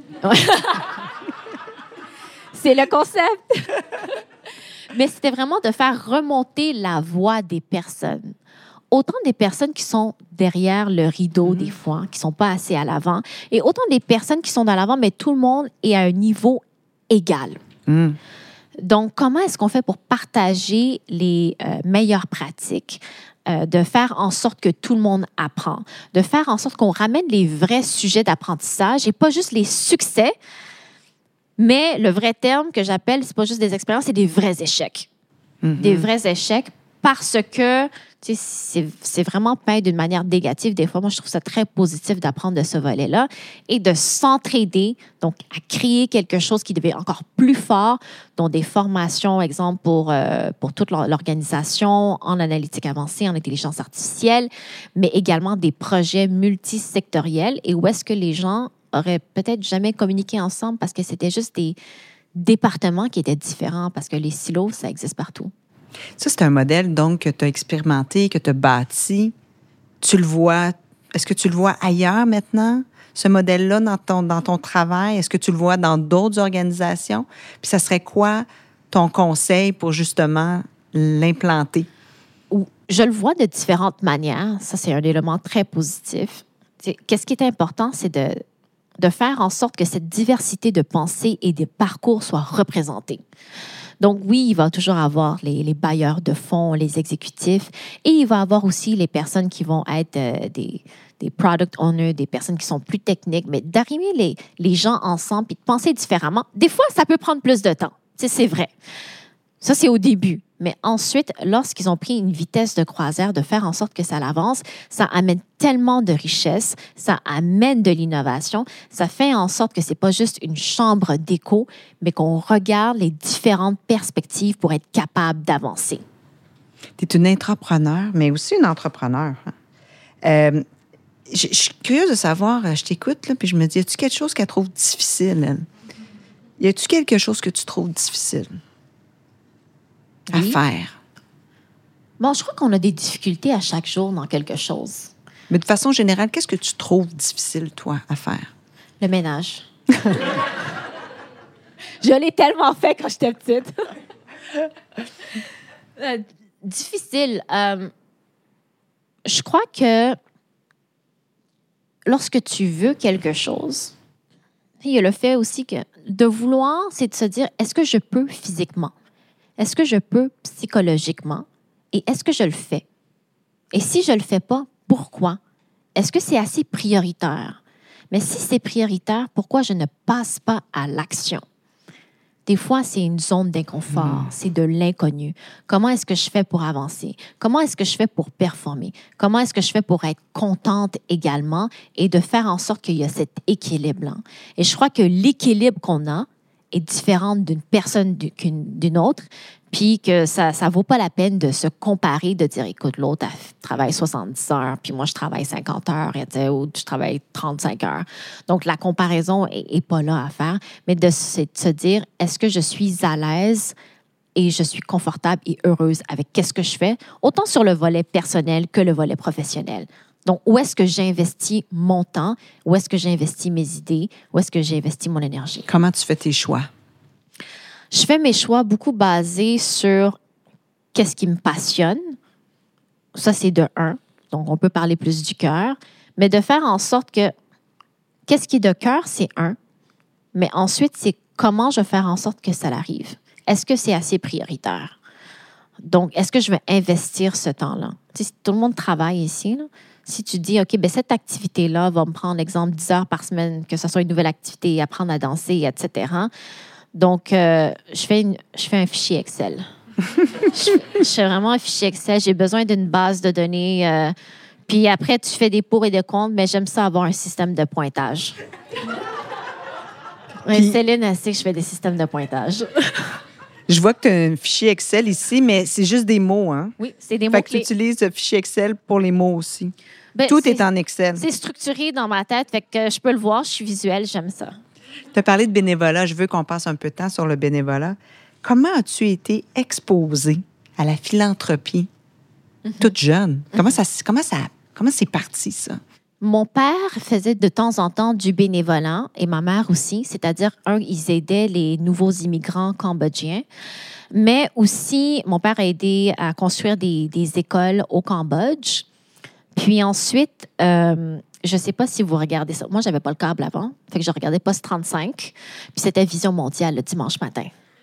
C'est le concept. Mais c'était vraiment de faire remonter la voix des personnes. Autant des personnes qui sont derrière le rideau, mm-hmm. des fois, qui ne sont pas assez à l'avant, et autant des personnes qui sont dans l'avant, mais tout le monde est à un niveau égal. Mm. Donc, comment est-ce qu'on fait pour partager les euh, meilleures pratiques, euh, de faire en sorte que tout le monde apprend, de faire en sorte qu'on ramène les vrais sujets d'apprentissage et pas juste les succès, mais le vrai terme que j'appelle, c'est pas juste des expériences, c'est des vrais échecs. Mm-hmm. Des vrais échecs parce que tu sais, c'est, c'est vraiment peint d'une manière négative. Des fois, moi, je trouve ça très positif d'apprendre de ce volet-là et de s'entraider, donc à créer quelque chose qui devient encore plus fort, dont des formations, exemple, pour, euh, pour toute l'organisation en analytique avancée, en intelligence artificielle, mais également des projets multisectoriels et où est-ce que les gens auraient peut-être jamais communiqué ensemble parce que c'était juste des départements qui étaient différents parce que les silos, ça existe partout. Ça, c'est un modèle, donc, que tu as expérimenté, que tu as bâti. Tu le vois, est-ce que tu le vois ailleurs maintenant, ce modèle-là, dans ton, dans ton travail? Est-ce que tu le vois dans d'autres organisations? Puis ça serait quoi ton conseil pour, justement, l'implanter? Je le vois de différentes manières. Ça, c'est un élément très positif. Qu'est-ce qui est important, c'est de, de faire en sorte que cette diversité de pensée et de parcours soit représentée. Donc oui, il va toujours avoir les, les bailleurs de fonds, les exécutifs, et il va avoir aussi les personnes qui vont être euh, des, des product owners, des personnes qui sont plus techniques, mais d'arriver les, les gens ensemble et de penser différemment, des fois, ça peut prendre plus de temps. Tu sais, c'est vrai. Ça, c'est au début. Mais ensuite, lorsqu'ils ont pris une vitesse de croisière, de faire en sorte que ça avance, ça amène tellement de richesse, ça amène de l'innovation, ça fait en sorte que c'est pas juste une chambre d'écho, mais qu'on regarde les différentes perspectives pour être capable d'avancer. Tu es une intrapreneur, mais aussi une entrepreneur. Hein? Euh, je, je suis curieuse de savoir, je t'écoute, là, puis je me dis, y a-tu quelque chose qu'elle trouve difficile, elle? Y a-tu quelque chose que tu trouves difficile? À Oui. faire. Bon, je crois qu'on a des difficultés à chaque jour dans quelque chose. Mais de façon générale, qu'est-ce que tu trouves difficile, toi, à faire? Le ménage. Je l'ai tellement fait quand j'étais petite. euh, difficile. Euh, je crois que lorsque tu veux quelque chose, il y a le fait aussi que de vouloir, c'est de se dire, est-ce que je peux physiquement? Est-ce que je peux psychologiquement? Et est-ce que je le fais? Et si je ne le fais pas, pourquoi? Est-ce que c'est assez prioritaire? Mais si c'est prioritaire, pourquoi je ne passe pas à l'action? Des fois, c'est une zone d'inconfort, mmh. c'est de l'inconnu. Comment est-ce que je fais pour avancer? Comment est-ce que je fais pour performer? Comment est-ce que je fais pour être contente également et de faire en sorte qu'il y a cet équilibre-là? Et je crois que l'équilibre qu'on a est différent d'une personne qu'une, d'une autre, puis que ça ne vaut pas la peine de se comparer, de dire, écoute, l'autre elle travaille soixante-dix heures, puis moi, je travaille cinquante heures, ou je travaille trente-cinq heures. Donc, la comparaison n'est pas là à faire, mais de se, de se dire, est-ce que je suis à l'aise et je suis confortable et heureuse avec qu'est-ce que je fais, autant sur le volet personnel que le volet professionnel. Donc, où est-ce que j'investis mon temps? Où est-ce que j'investis mes idées? Où est-ce que j'investis mon énergie? Comment tu fais tes choix? Je fais mes choix beaucoup basés sur qu'est-ce qui me passionne. Ça, c'est de un. Donc, on peut parler plus du cœur. Mais de faire en sorte que qu'est-ce qui est de cœur, c'est un. Mais ensuite, c'est comment je vais faire en sorte que ça arrive. Est-ce que c'est assez prioritaire? Donc, est-ce que je vais investir ce temps-là? Tu sais, si tout le monde travaille ici, là, si tu dis, OK, bien, cette activité-là va me prendre, exemple, dix heures par semaine, que ce soit une nouvelle activité, apprendre à danser, et cetera. Donc, euh, je, fais une, je fais un fichier Excel. je, je fais vraiment un fichier Excel. J'ai besoin d'une base de données. Euh, puis après, tu fais des pour et des contre, mais j'aime ça avoir un système de pointage. Oui, Céline, elle sait que je fais des systèmes de pointage. Je vois que tu as un fichier Excel ici, mais c'est juste des mots, hein? Oui, c'est des fait mots que clés. tu utilises le fichier Excel pour les mots aussi. Ben, Tout est, est en Excel. C'est structuré dans ma tête, fait que je peux le voir, je suis visuelle, j'aime ça. Tu as parlé de bénévolat. Je veux qu'on passe un peu de temps sur le bénévolat. Comment as-tu été exposée à la philanthropie mm-hmm. toute jeune? Mm-hmm. Comment ça, comment ça, comment c'est parti, ça? Mon père faisait de temps en temps du bénévolat et ma mère aussi, c'est-à-dire, un, ils aidaient les nouveaux immigrants cambodgiens, mais aussi, mon père a aidé à construire des, des écoles au Cambodge. Puis ensuite, euh, je ne sais pas si vous regardez ça. Moi, je n'avais pas le câble avant, fait que je regardais Post trente-cinq, puis c'était Vision mondiale le dimanche matin.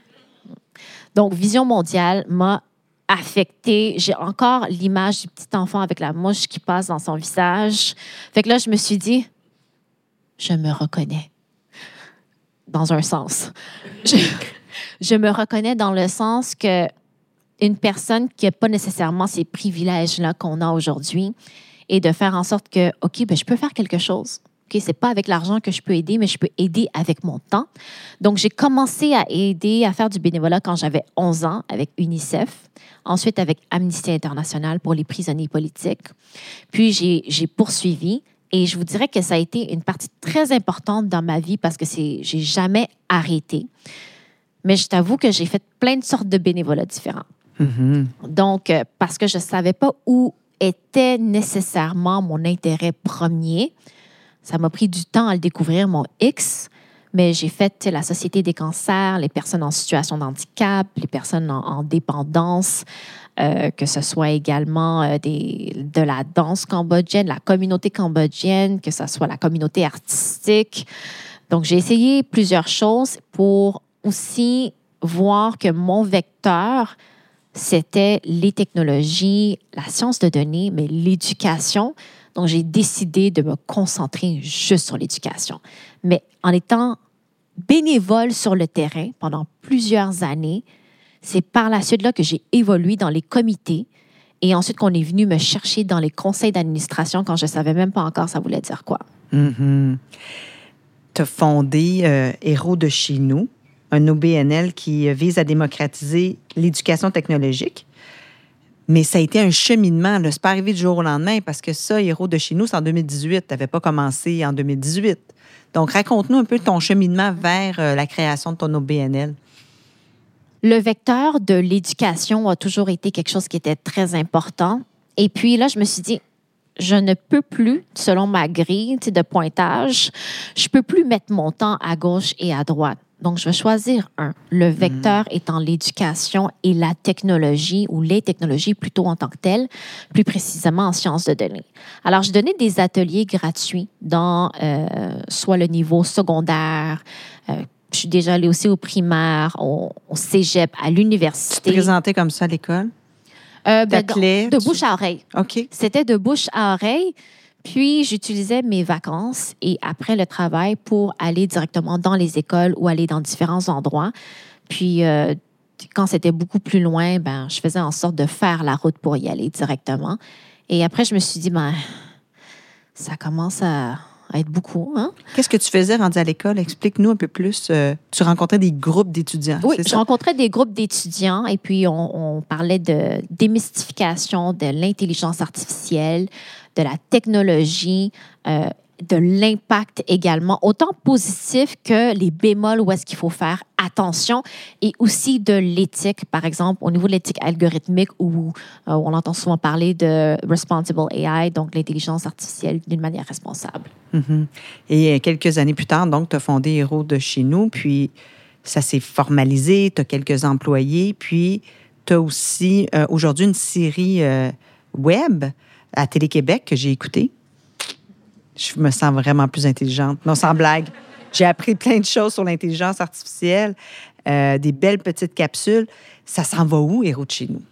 Donc, Vision mondiale m'a affectée. J'ai encore l'image du petit enfant avec la mouche qui passe dans son visage. Fait que là, je me suis dit, je me reconnais. Dans un sens. Je, je me reconnais dans le sens que une personne qui n'a pas nécessairement ces privilèges-là qu'on a aujourd'hui et de faire en sorte que, OK, ben, je peux faire quelque chose. OK, c'est pas avec l'argent que je peux aider, mais je peux aider avec mon temps. Donc, j'ai commencé à aider, à faire du bénévolat quand j'avais onze ans avec UNICEF, ensuite avec Amnesty International pour les prisonniers politiques. Puis, j'ai, j'ai poursuivi et je vous dirais que ça a été une partie très importante dans ma vie parce que c'est, j'ai jamais arrêté. Mais je t'avoue que j'ai fait plein de sortes de bénévolats différents. Mm-hmm. Donc, euh, parce que je ne savais pas où était nécessairement mon intérêt premier. Ça m'a pris du temps à le découvrir, mon X, mais j'ai fait la Société des cancers, les personnes en situation de handicap, les personnes en, en dépendance, euh, que ce soit également euh, des, de la danse cambodgienne, la communauté cambodgienne, que ce soit la communauté artistique. Donc, j'ai essayé plusieurs choses pour aussi voir que mon vecteur, c'était les technologies, la science de données, mais l'éducation. Donc, j'ai décidé de me concentrer juste sur l'éducation. Mais en étant bénévole sur le terrain pendant plusieurs années, c'est par la suite là que j'ai évolué dans les comités et ensuite qu'on est venu me chercher dans les conseils d'administration quand je ne savais même pas encore ça voulait dire quoi. Mm-hmm. Tu as fondé euh, Héros de chez nous, un O B N L qui vise à démocratiser l'éducation technologique. Mais ça a été un cheminement. Ce n'est pas arrivé du jour au lendemain parce que ça, Héros de chez nous, c'est en deux mille dix-huit. Tu n'avais pas commencé en deux mille dix-huit. Donc, raconte-nous un peu ton cheminement vers euh, la création de ton O B N L. Le vecteur de l'éducation a toujours été quelque chose qui était très important. Et puis là, je me suis dit, je ne peux plus, selon ma grille de pointage, je ne peux plus mettre mon temps à gauche et à droite. Donc, je vais choisir un. Le vecteur mmh. étant l'éducation et la technologie, ou les technologies plutôt en tant que telles, plus précisément en sciences de données. Alors, je donnais des ateliers gratuits dans euh, soit le niveau secondaire, euh, je suis déjà allée aussi au primaire, au, au cégep, à l'université. Tu te présentais comme ça à l'école? Euh, ben, de, de bouche à oreille. OK. C'était de bouche à oreille. Puis, j'utilisais mes vacances et après le travail pour aller directement dans les écoles ou aller dans différents endroits. Puis, euh, quand c'était beaucoup plus loin, ben, je faisais en sorte de faire la route pour y aller directement. Et après, je me suis dit, ben, ça commence à, à être beaucoup. Hein? Qu'est-ce que tu faisais rendu à l'école? Explique-nous un peu plus. Euh, tu rencontrais des groupes d'étudiants, Oui, c'est je ça? rencontrais des groupes d'étudiants et puis on, on parlait de démystification de l'intelligence artificielle, de la technologie, euh, de l'impact également, autant positif que les bémols où est-ce qu'il faut faire attention et aussi de l'éthique, par exemple, au niveau de l'éthique algorithmique où euh, on entend souvent parler de responsible A I, donc l'intelligence artificielle d'une manière responsable. Mm-hmm. Et quelques années plus tard, donc, tu as fondé Héros de chez nous, puis ça s'est formalisé, tu as quelques employés, puis tu as aussi euh, aujourd'hui une série euh, web à Télé-Québec que j'ai écoutée. Je me sens vraiment plus intelligente. Non, sans blague. J'ai appris plein de choses sur l'intelligence artificielle, euh, des belles petites capsules. Ça s'en va où, Héros de chez nous?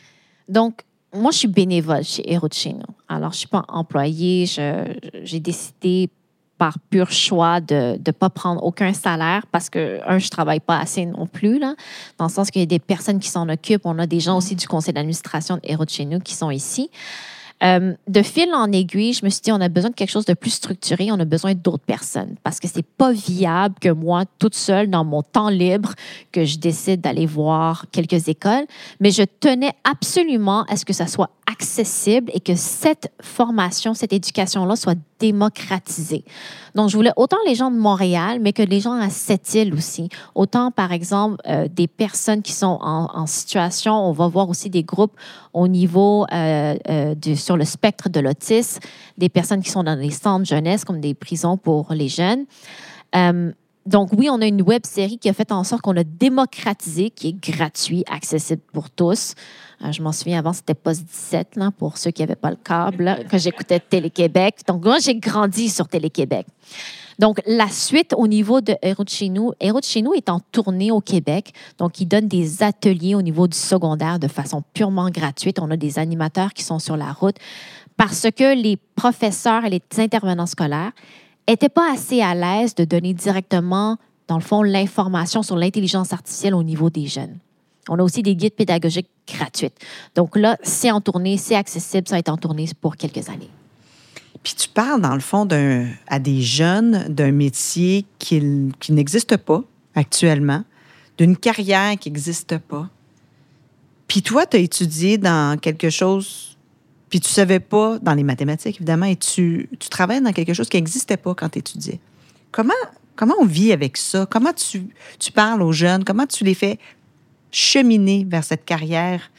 Donc, moi, je suis bénévole chez Héros de chez nous. Alors, je ne suis pas employée. Je, j'ai décidé par pur choix de ne pas prendre aucun salaire parce que, un, je ne travaille pas assez non plus, là, dans le sens qu'il y a des personnes qui s'en occupent. On a des gens aussi du conseil d'administration de Héros de chez nous qui sont ici. Euh, de fil en aiguille, je me suis dit, on a besoin de quelque chose de plus structuré, on a besoin d'autres personnes parce que c'est pas viable que moi, toute seule, dans mon temps libre, que je décide d'aller voir quelques écoles. Mais je tenais absolument à ce que ça soit accessible et que cette formation, cette éducation-là soit démocratisée. Donc, je voulais autant les gens de Montréal, mais que les gens à Sept-Îles aussi. Autant, par exemple, euh, des personnes qui sont en, en situation, on va voir aussi des groupes au niveau euh, euh, du, sur le spectre de l'autisme, des personnes qui sont dans des centres jeunesse, comme des prisons pour les jeunes. Euh, Donc, oui, on a une web-série qui a fait en sorte qu'on a démocratisé, qui est gratuit, accessible pour tous. Euh, je m'en souviens, avant, c'était Post dix-sept, là, pour ceux qui n'avaient pas le câble, là, quand j'écoutais Télé-Québec. Donc, moi, j'ai grandi sur Télé-Québec. Donc, la suite au niveau de Héros de chez nous, Héros de chez nous est en tournée au Québec. Donc, il donne des ateliers au niveau du secondaire de façon purement gratuite. On a des animateurs qui sont sur la route parce que les professeurs et les intervenants scolaires n'étaient pas assez à l'aise de donner directement, dans le fond, l'information sur l'intelligence artificielle au niveau des jeunes. On a aussi des guides pédagogiques gratuits. Donc là, c'est en tournée, c'est accessible, ça va être en tournée pour quelques années. Puis tu parles, dans le fond, d'un, à des jeunes d'un métier qui, qui n'existe pas actuellement, d'une carrière qui n'existe pas. Puis toi, tu as étudié dans quelque chose, puis tu ne savais pas, dans les mathématiques, évidemment, et tu, tu travailles dans quelque chose qui n'existait pas quand tu étudiais. Comment, comment on vit avec ça? Comment tu, tu parles aux jeunes? Comment tu les fais cheminer vers cette carrière,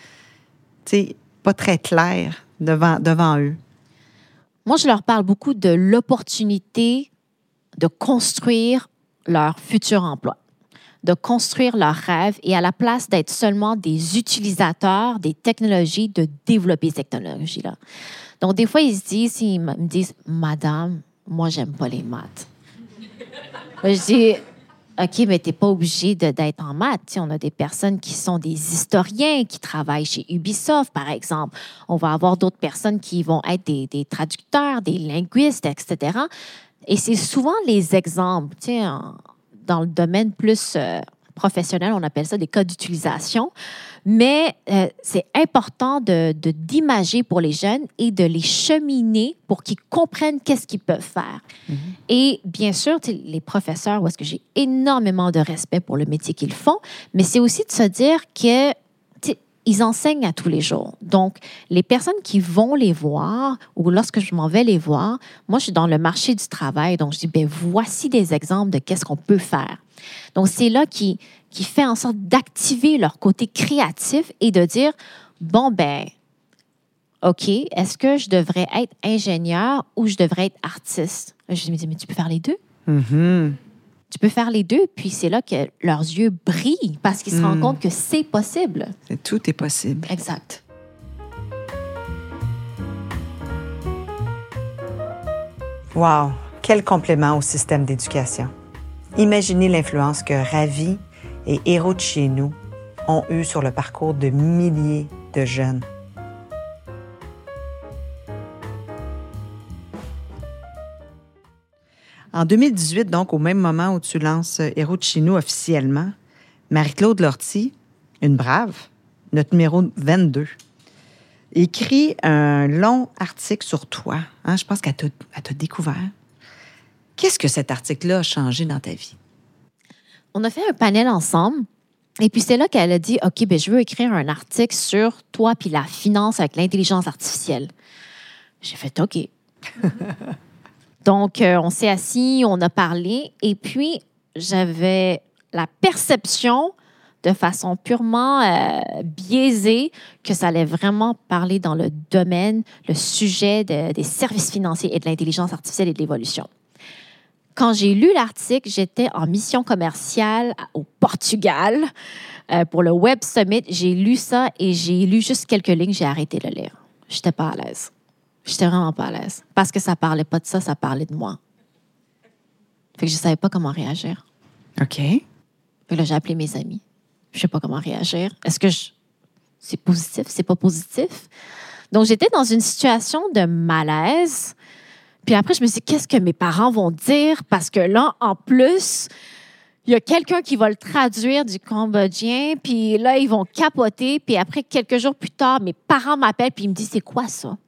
tu sais, pas très claire devant, devant eux? Moi, je leur parle beaucoup de l'opportunité de construire leur futur emploi, de construire leurs rêves et à la place d'être seulement des utilisateurs des technologies, de développer ces technologies-là. Donc, des fois, ils se disent, ils me disent, « Madame, moi, j'aime pas les maths. » Je dis, OK, mais tu n'es pas obligé de, d'être en maths. Tu sais, on a des personnes qui sont des historiens, qui travaillent chez Ubisoft, par exemple. On va avoir d'autres personnes qui vont être des, des traducteurs, des linguistes, et cetera. Et c'est souvent les exemples. Tu sais, en, dans le domaine plus euh, professionnel, on appelle ça des cas d'utilisation. Mais euh, c'est important de, de, d'imager pour les jeunes et de les cheminer pour qu'ils comprennent qu'est-ce qu'ils peuvent faire. Mm-hmm. Et bien sûr, les professeurs, où est-ce que j'ai énormément de respect pour le métier qu'ils font, mais c'est aussi de se dire que ils enseignent à tous les jours. Donc, les personnes qui vont les voir ou lorsque je m'en vais les voir, moi, je suis dans le marché du travail, donc je dis, bien, voici des exemples de qu'est-ce qu'on peut faire. Donc, c'est là qui, qui fait en sorte d'activer leur côté créatif et de dire, bon, ben, OK, est-ce que je devrais être ingénieur ou je devrais être artiste? Je me dis, mais tu peux faire les deux. Mm-hmm. Tu peux faire les deux, puis c'est là que leurs yeux brillent parce qu'ils se mmh. rendent compte que c'est possible. Tout est possible. Exact. Wow! Quel complément au système d'éducation. Imaginez l'influence que Ravi et Héros de chez nous ont eue sur le parcours de milliers de jeunes. En deux mille dix-huit, donc, au même moment où tu lances Héros de chez nous officiellement, Marie-Claude Lortie, une brave, notre numéro vingt-deux, écrit un long article sur toi. Hein? Je pense qu'elle t'a, elle t'a découvert. Qu'est-ce que cet article-là a changé dans ta vie? On a fait un panel ensemble. Et puis, c'est là qu'elle a dit, OK, ben, je veux écrire un article sur toi puis la finance avec l'intelligence artificielle. J'ai fait OK. Donc, euh, on s'est assis, on a parlé, et puis j'avais la perception, de façon purement euh, biaisée, que ça allait vraiment parler dans le domaine, le sujet de, des services financiers et de l'intelligence artificielle et de l'évolution. Quand j'ai lu l'article, j'étais en mission commerciale au Portugal euh, pour le Web Summit. J'ai lu ça et j'ai lu juste quelques lignes, j'ai arrêté de lire. Je n'étais pas à l'aise. J'étais vraiment pas à l'aise. Parce que ça parlait pas de ça, ça parlait de moi. Fait que je savais pas comment réagir. OK. Fait que là, j'ai appelé mes amis. Je sais pas comment réagir. Est-ce que je... c'est positif, c'est pas positif? Donc, j'étais dans une situation de malaise. Puis après, je me suis dit, qu'est-ce que mes parents vont dire? Parce que là, en plus, il y a quelqu'un qui va le traduire du cambodgien. Puis là, ils vont capoter. Puis après, quelques jours plus tard, mes parents m'appellent puis ils me disent, c'est quoi ça?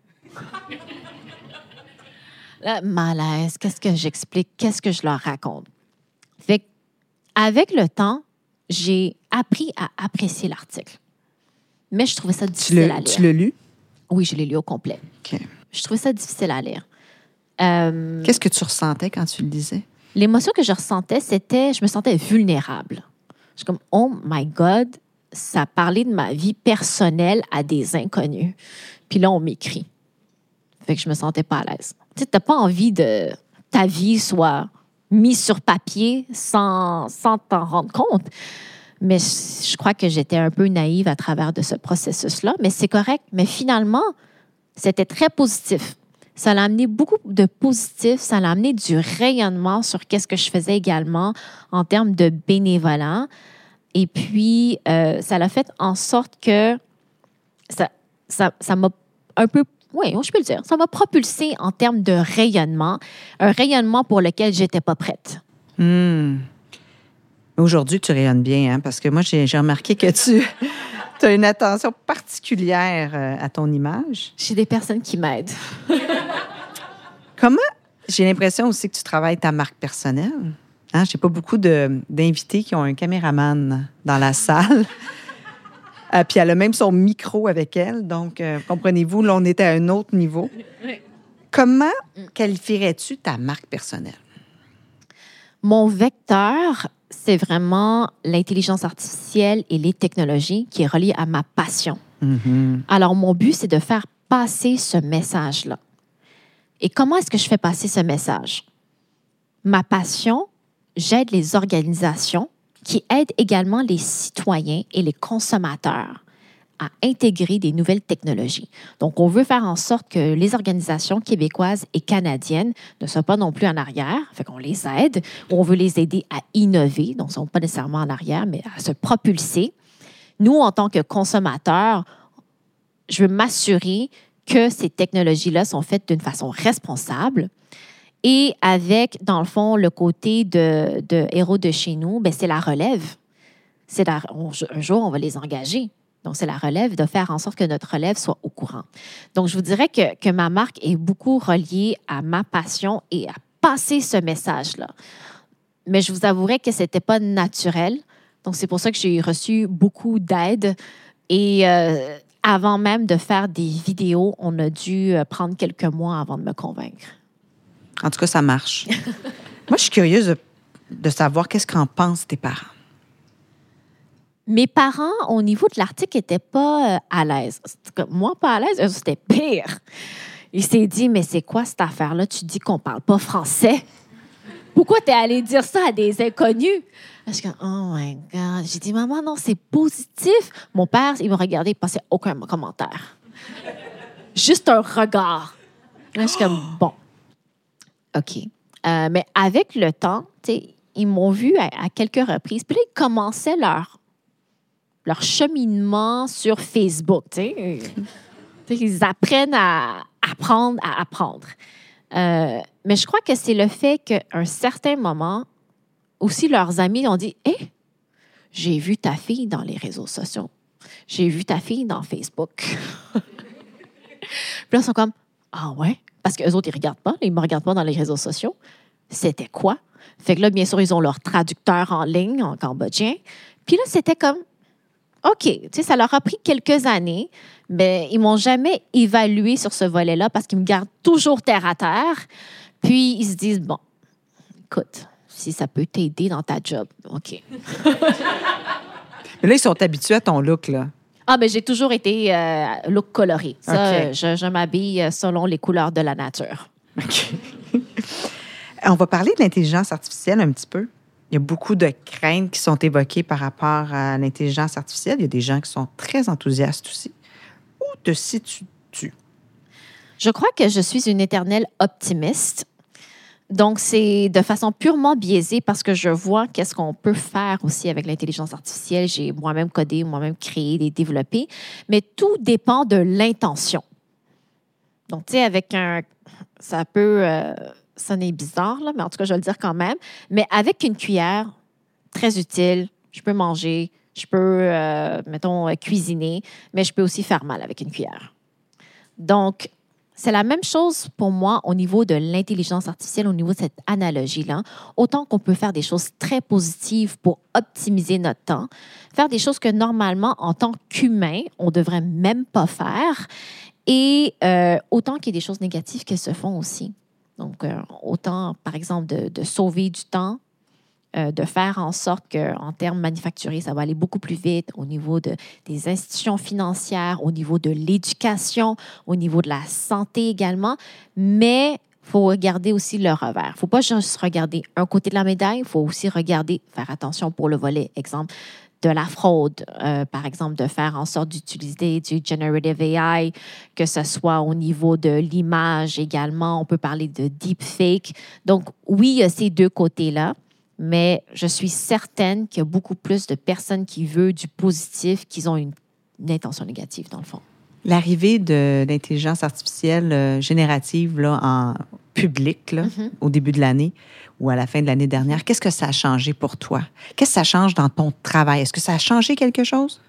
Là, malaise, qu'est-ce que j'explique? Qu'est-ce que je leur raconte? Fait avec le temps, j'ai appris à apprécier l'article. Mais je trouvais ça difficile à lire. Tu l'as lu? Oui, je l'ai lu au complet. OK. Je trouvais ça difficile à lire. Euh, Qu'est-ce que tu ressentais quand tu le lisais? L'émotion que je ressentais, c'était, je me sentais vulnérable. Je suis comme, oh my God, ça parlait de ma vie personnelle à des inconnus. Puis là, on m'écrit. Fait que je me sentais pas à l'aise. Tu sais, t'as pas envie de ta vie soit mise sur papier sans, sans t'en rendre compte. Mais je crois que j'étais un peu naïve à travers de ce processus-là. Mais c'est correct. Mais finalement, c'était très positif. Ça l'a amené beaucoup de positif. Ça l'a amené du rayonnement sur qu'est-ce que je faisais également en termes de bénévolat. Et puis, euh, ça l'a fait en sorte que ça, ça, ça m'a un peu, oui, je peux le dire, ça m'a propulsé en termes de rayonnement, un rayonnement pour lequel je n'étais pas prête. Mmh. Aujourd'hui, tu rayonnes bien, hein, parce que moi, j'ai, j'ai remarqué que tu as une attention particulière à ton image. J'ai des personnes qui m'aident. Comment? J'ai l'impression aussi que tu travailles ta marque personnelle. Hein? Je n'ai pas beaucoup de, d'invités qui ont un caméraman dans la salle. Euh, puis elle a même son micro avec elle. Donc, euh, comprenez-vous, là, on était à un autre niveau. Comment qualifierais-tu ta marque personnelle? Mon vecteur, c'est vraiment l'intelligence artificielle et les technologies qui est relié à ma passion. Mm-hmm. Alors, mon but, c'est de faire passer ce message-là. Et comment est-ce que je fais passer ce message? Ma passion, j'aide les organisations qui aident également les citoyens et les consommateurs à intégrer des nouvelles technologies. Donc, on veut faire en sorte que les organisations québécoises et canadiennes ne soient pas non plus en arrière, fait qu'on les aide, on veut les aider à innover, donc ils ne sont pas nécessairement en arrière, mais à se propulser. Nous, en tant que consommateurs, je veux m'assurer que ces technologies-là sont faites d'une façon responsable et avec, dans le fond, le côté de, de héros de chez nous, bien, c'est la relève. C'est la, on, un jour, on va les engager. Donc, c'est la relève de faire en sorte que notre relève soit au courant. Donc, je vous dirais que, que ma marque est beaucoup reliée à ma passion et à passer ce message-là. Mais je vous avouerai que ce n'était pas naturel. Donc, c'est pour ça que j'ai reçu beaucoup d'aide. Et euh, avant même de faire des vidéos, on a dû prendre quelques mois avant de me convaincre. En tout cas, ça marche. Moi, je suis curieuse de, de savoir qu'est-ce qu'en pensent tes parents. Mes parents, au niveau de l'article, n'étaient pas euh, à l'aise. Moi, pas à l'aise, eux, c'était pire. Il s'est dit, mais c'est quoi cette affaire-là? Tu dis qu'on ne parle pas français. Pourquoi tu es allé dire ça à des inconnus? Je suis comme, oh my God. J'ai dit, maman, non, c'est positif. Mon père, il me regardait, il ne passait aucun commentaire. Juste un regard. Là, je suis comme, bon, OK. Euh, mais avec le temps, ils m'ont vu à, à quelques reprises. Puis là, ils commençaient leur leur cheminement sur Facebook. T'sais. Ils apprennent à apprendre à apprendre. Euh, mais je crois que c'est le fait qu'à un certain moment, aussi leurs amis ont dit « Hé, j'ai vu ta fille dans les réseaux sociaux. J'ai vu ta fille dans Facebook. » Puis là, ils sont comme « Ah ouais? » Parce qu'eux autres, ils ne regardent pas. Ils ne me regardent pas dans les réseaux sociaux. C'était quoi? Fait que là, bien sûr, ils ont leur traducteur en ligne en cambodgien. Puis là, c'était comme OK, tu sais, ça leur a pris quelques années, mais ils m'ont jamais évalué sur ce volet-là parce qu'ils me gardent toujours terre à terre. Puis, ils se disent, bon, écoute, si ça peut t'aider dans ta job, OK. Mais là, ils sont habitués à ton look, là. Ah, mais j'ai toujours été euh, look coloré. Ça, okay. je, je m'habille selon les couleurs de la nature. OK. On va parler de l'intelligence artificielle un petit peu. Il y a beaucoup de craintes qui sont évoquées par rapport à l'intelligence artificielle. Il y a des gens qui sont très enthousiastes aussi. Où te situes-tu? Je crois que je suis une éternelle optimiste. Donc, c'est de façon purement biaisée parce que je vois qu'est-ce qu'on peut faire aussi avec l'intelligence artificielle. J'ai moi-même codé, moi-même créé et développé. Mais tout dépend de l'intention. Donc, tu sais, avec un... Ça peut... Euh, sonner bizarre, là, mais en tout cas, je vais le dire quand même. Mais avec une cuillère, très utile, je peux manger, je peux, euh, mettons, cuisiner, mais je peux aussi faire mal avec une cuillère. Donc, c'est la même chose pour moi au niveau de l'intelligence artificielle, au niveau de cette analogie-là. Autant qu'on peut faire des choses très positives pour optimiser notre temps, faire des choses que normalement, en tant qu'humain, on ne devrait même pas faire, et euh, autant qu'il y a des choses négatives qui se font aussi. Donc, euh, autant, par exemple, de, de sauver du temps, euh, de faire en sorte qu'en termes manufacturiers, ça va aller beaucoup plus vite au niveau de, des institutions financières, au niveau de l'éducation, au niveau de la santé également. Mais il faut regarder aussi le revers. Il ne faut pas juste regarder un côté de la médaille, il faut aussi regarder, faire attention pour le volet, exemple, de la fraude, euh, par exemple, de faire en sorte d'utiliser du generative A I, que ce soit au niveau de l'image également. On peut parler de deepfake. Donc, oui, il y a ces deux côtés-là, mais je suis certaine qu'il y a beaucoup plus de personnes qui veulent du positif qu'ils ont une, une intention négative, dans le fond. L'arrivée de l'intelligence artificielle euh, générative là, en public là, mm-hmm. au début de l'année ou à la fin de l'année dernière, qu'est-ce que ça a changé pour toi? Qu'est-ce que ça change dans ton travail? Est-ce que ça a changé quelque chose?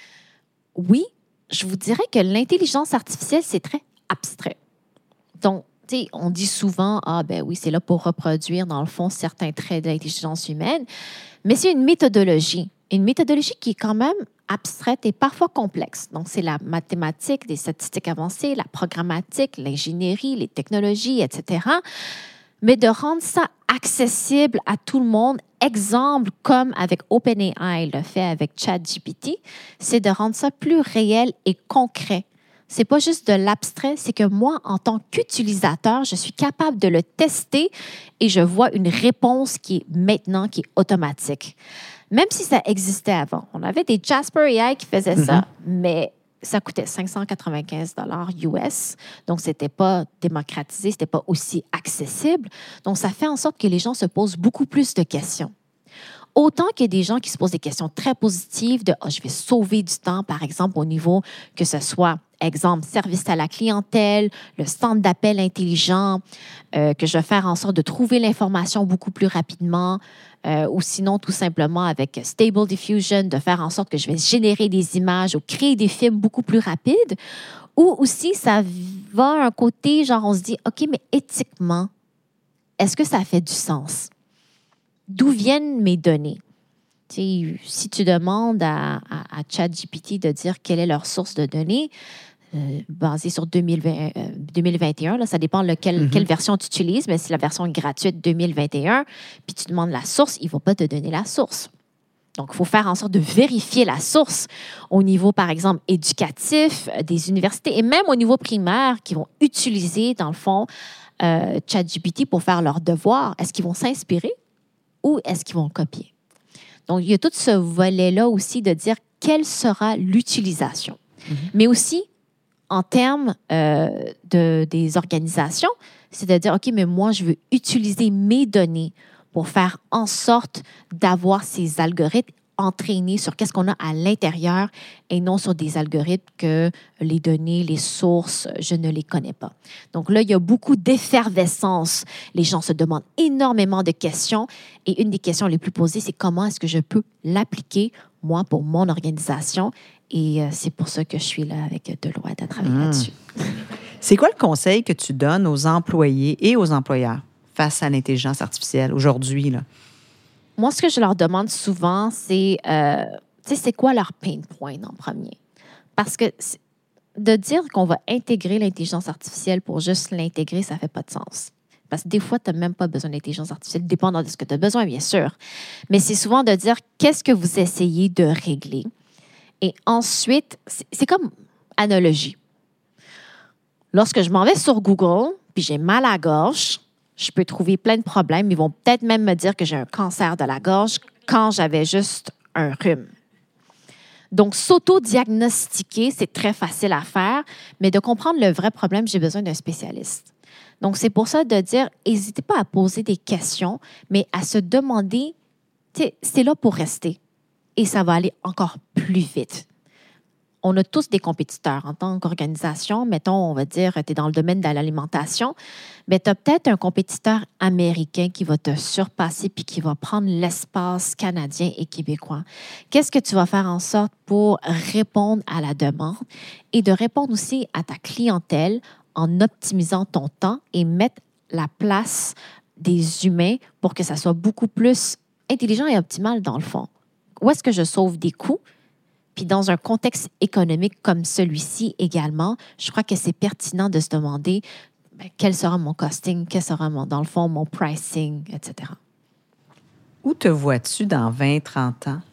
Oui, je vous dirais que l'intelligence artificielle, c'est très abstrait. Donc, tu sais, on dit souvent, ah ben oui, c'est là pour reproduire, dans le fond, certains traits de l'intelligence humaine, mais c'est une méthodologie. Une méthodologie qui est quand même abstraite et parfois complexe. Donc, c'est la mathématique, les statistiques avancées, la programmatique, l'ingénierie, les technologies, et cetera. Mais de rendre ça accessible à tout le monde, exemple comme avec OpenAI le fait avec ChatGPT, c'est de rendre ça plus réel et concret. C'est pas juste de l'abstrait, c'est que moi, en tant qu'utilisateur, je suis capable de le tester et je vois une réponse qui est maintenant, qui est automatique. Même si ça existait avant. On avait des Jasper A I qui faisaient mm-hmm. ça, mais ça coûtait cinq cent quatre-vingt-quinze dollars U S. Donc, ce n'était pas démocratisé, ce n'était pas aussi accessible. Donc, ça fait en sorte que les gens se posent beaucoup plus de questions. Autant qu'il y a des gens qui se posent des questions très positives de oh, « je vais sauver du temps », par exemple, au niveau que ce soit, exemple, service à la clientèle, le centre d'appel intelligent, euh, que je vais faire en sorte de trouver l'information beaucoup plus rapidement, euh, ou sinon, tout simplement, avec Stable Diffusion, de faire en sorte que je vais générer des images ou créer des films beaucoup plus rapides. Ou aussi, ça va à un côté, genre, on se dit « OK, mais éthiquement, est-ce que ça fait du sens? » D'où viennent mes données? Tu sais, si tu demandes à, à, à ChatGPT de dire quelle est leur source de données, euh, basée sur deux mille vingt, euh, deux mille vingt et un, là, ça dépend de quelle, mm-hmm. quelle version tu utilises, mais si la version gratuite deux mille vingt et un, puis tu demandes la source, il ne va pas te donner la source. Donc, il faut faire en sorte de vérifier la source au niveau, par exemple, éducatif, des universités et même au niveau primaire qui vont utiliser, dans le fond, euh, ChatGPT pour faire leurs devoirs. Est-ce qu'ils vont s'inspirer? Ou est-ce qu'ils vont le copier? Donc, il y a tout ce volet-là aussi de dire quelle sera l'utilisation. Mm-hmm. Mais aussi, en termes euh, de, des organisations, c'est de dire, OK, mais moi, je veux utiliser mes données pour faire en sorte d'avoir ces algorithmes entraînés sur qu'est-ce qu'on a à l'intérieur et non sur des algorithmes que les données, les sources, je ne les connais pas. Donc là, il y a beaucoup d'effervescence. Les gens se demandent énormément de questions et une des questions les plus posées, c'est comment est-ce que je peux l'appliquer, moi, pour mon organisation. Et euh, c'est pour ça que je suis là avec Deloitte à travailler mmh. là-dessus. C'est quoi le conseil que tu donnes aux employés et aux employeurs face à l'intelligence artificielle aujourd'hui, là? Moi, ce que je leur demande souvent, c'est, euh, tu sais, c'est quoi leur pain point en premier? Parce que de dire qu'on va intégrer l'intelligence artificielle pour juste l'intégrer, ça ne fait pas de sens. Parce que des fois, tu n'as même pas besoin d'intelligence artificielle, dépendant de ce que tu as besoin, bien sûr. Mais c'est souvent de dire qu'est-ce que vous essayez de régler. Et ensuite, c'est, c'est comme analogie. Lorsque je m'en vais sur Google, puis j'ai mal à la gorge, je peux trouver plein de problèmes. Ils vont peut-être même me dire que j'ai un cancer de la gorge quand j'avais juste un rhume. Donc, s'auto-diagnostiquer, c'est très facile à faire, mais de comprendre le vrai problème, j'ai besoin d'un spécialiste. Donc, c'est pour ça de dire, n'hésitez pas à poser des questions, mais à se demander, c'est là pour rester et ça va aller encore plus vite. On a tous des compétiteurs en tant qu'organisation. Mettons, on va dire, tu es dans le domaine de l'alimentation, mais tu as peut-être un compétiteur américain qui va te surpasser puis qui va prendre l'espace canadien et québécois. Qu'est-ce que tu vas faire en sorte pour répondre à la demande et de répondre aussi à ta clientèle en optimisant ton temps et mettre la place des humains pour que ça soit beaucoup plus intelligent et optimal dans le fond? Où est-ce que je sauve des coûts? Puis dans un contexte économique comme celui-ci également, je crois que c'est pertinent de se demander bien, quel sera mon costing, quel sera, mon, dans le fond, mon pricing, et cetera. Où te vois-tu dans vingt, trente ans?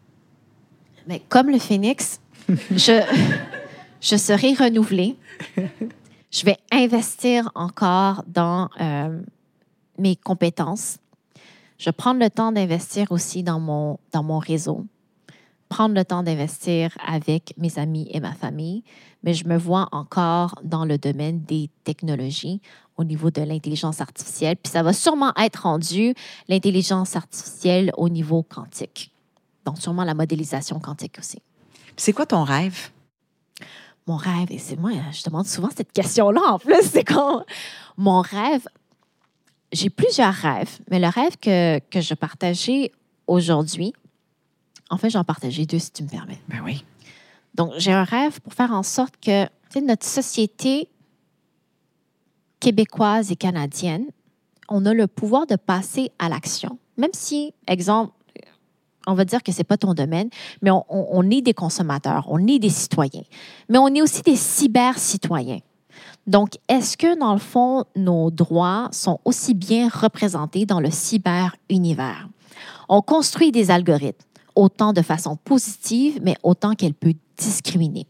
Bien, comme le phénix, je, je serai renouvelée. Je vais investir encore dans euh, mes compétences. Je vais prendre le temps d'investir aussi dans mon, dans mon réseau. Prendre le temps d'investir avec mes amis et ma famille, mais je me vois encore dans le domaine des technologies au niveau de l'intelligence artificielle. Puis ça va sûrement être rendu l'intelligence artificielle au niveau quantique. Donc, sûrement la modélisation quantique aussi. C'est quoi ton rêve? Mon rêve, et c'est moi, je demande souvent cette question-là en plus, c'est quand mon rêve, j'ai plusieurs rêves, mais le rêve que, que je partageais aujourd'hui, en fait, j'en partageais deux, si tu me permets. Ben oui. Donc, j'ai un rêve pour faire en sorte que tu sais, notre société québécoise et canadienne, on a le pouvoir de passer à l'action. Même si, exemple, on va dire que ce n'est pas ton domaine, mais on, on, on est des consommateurs, on est des citoyens. Mais on est aussi des cyber-citoyens. Donc, est-ce que, dans le fond, nos droits sont aussi bien représentés dans le cyber-univers? On construit des algorithmes, autant de façon positive, mais autant qu'elle peut discriminer.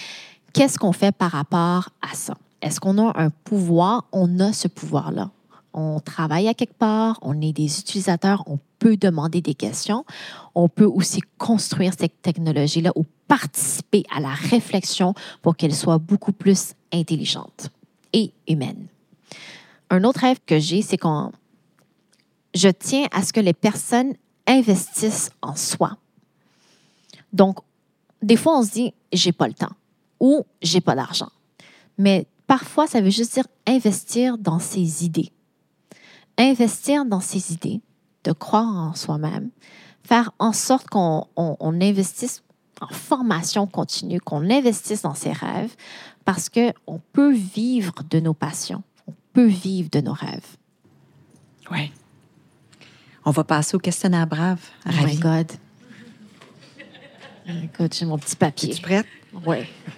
Qu'est-ce qu'on fait par rapport à ça? Est-ce qu'on a un pouvoir? On a ce pouvoir-là on travaille à quelque part, on est des utilisateurs, on peut demander des questions, on peut aussi construire cette technologie-là ou participer à la réflexion pour qu'elle soit beaucoup plus intelligente et humaine. Un autre rêve que j'ai, c'est qu'on... Je tiens à ce que les personnes investissent en soi. Donc, des fois, on se dit « j'ai pas le temps » ou « j'ai pas d'argent ». Mais parfois, ça veut juste dire investir dans ses idées. Investir dans ses idées, de croire en soi-même, faire en sorte qu'on on, on investisse en formation continue, qu'on investisse dans ses rêves, parce qu'on peut vivre de nos passions, on peut vivre de nos rêves. Oui. On va passer au questionnaire Brave. Oh my God. Écoute, j'ai mon petit papier. Es-tu prête? Oui.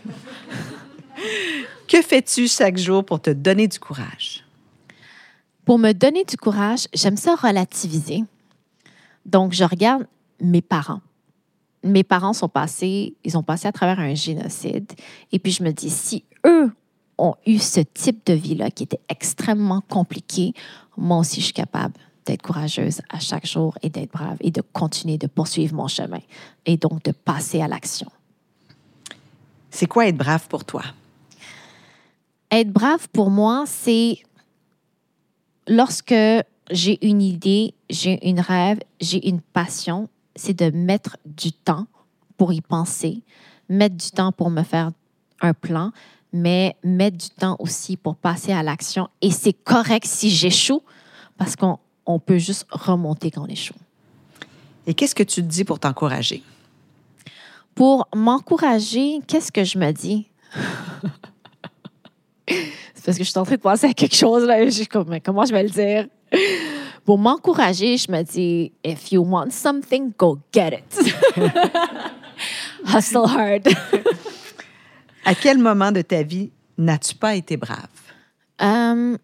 Que fais-tu chaque jour pour te donner du courage? Pour me donner du courage, j'aime ça relativiser. Donc, je regarde mes parents. Mes parents sont passés, ils ont passé à travers un génocide. Et puis, je me dis, si eux ont eu ce type de vie-là qui était extrêmement compliqué, moi aussi, je suis capable d'être courageuse à chaque jour et d'être brave et de continuer de poursuivre mon chemin et donc de passer à l'action. C'est quoi être brave pour toi? Être brave pour moi, c'est lorsque j'ai une idée, j'ai une rêve, j'ai une passion, c'est de mettre du temps pour y penser, mettre du temps pour me faire un plan, mais mettre du temps aussi pour passer à l'action. Et c'est correct si j'échoue parce qu'on on peut juste remonter quand on échoue. Et qu'est-ce que tu te dis pour t'encourager? Pour m'encourager, qu'est-ce que je me dis? C'est parce que je suis en train de penser à quelque chose, là. Je suis comme, mais comment je vais le dire? Pour m'encourager, je me dis, if you want something, go get it. Hustle hard. À quel moment de ta vie n'as-tu pas été brave? Um,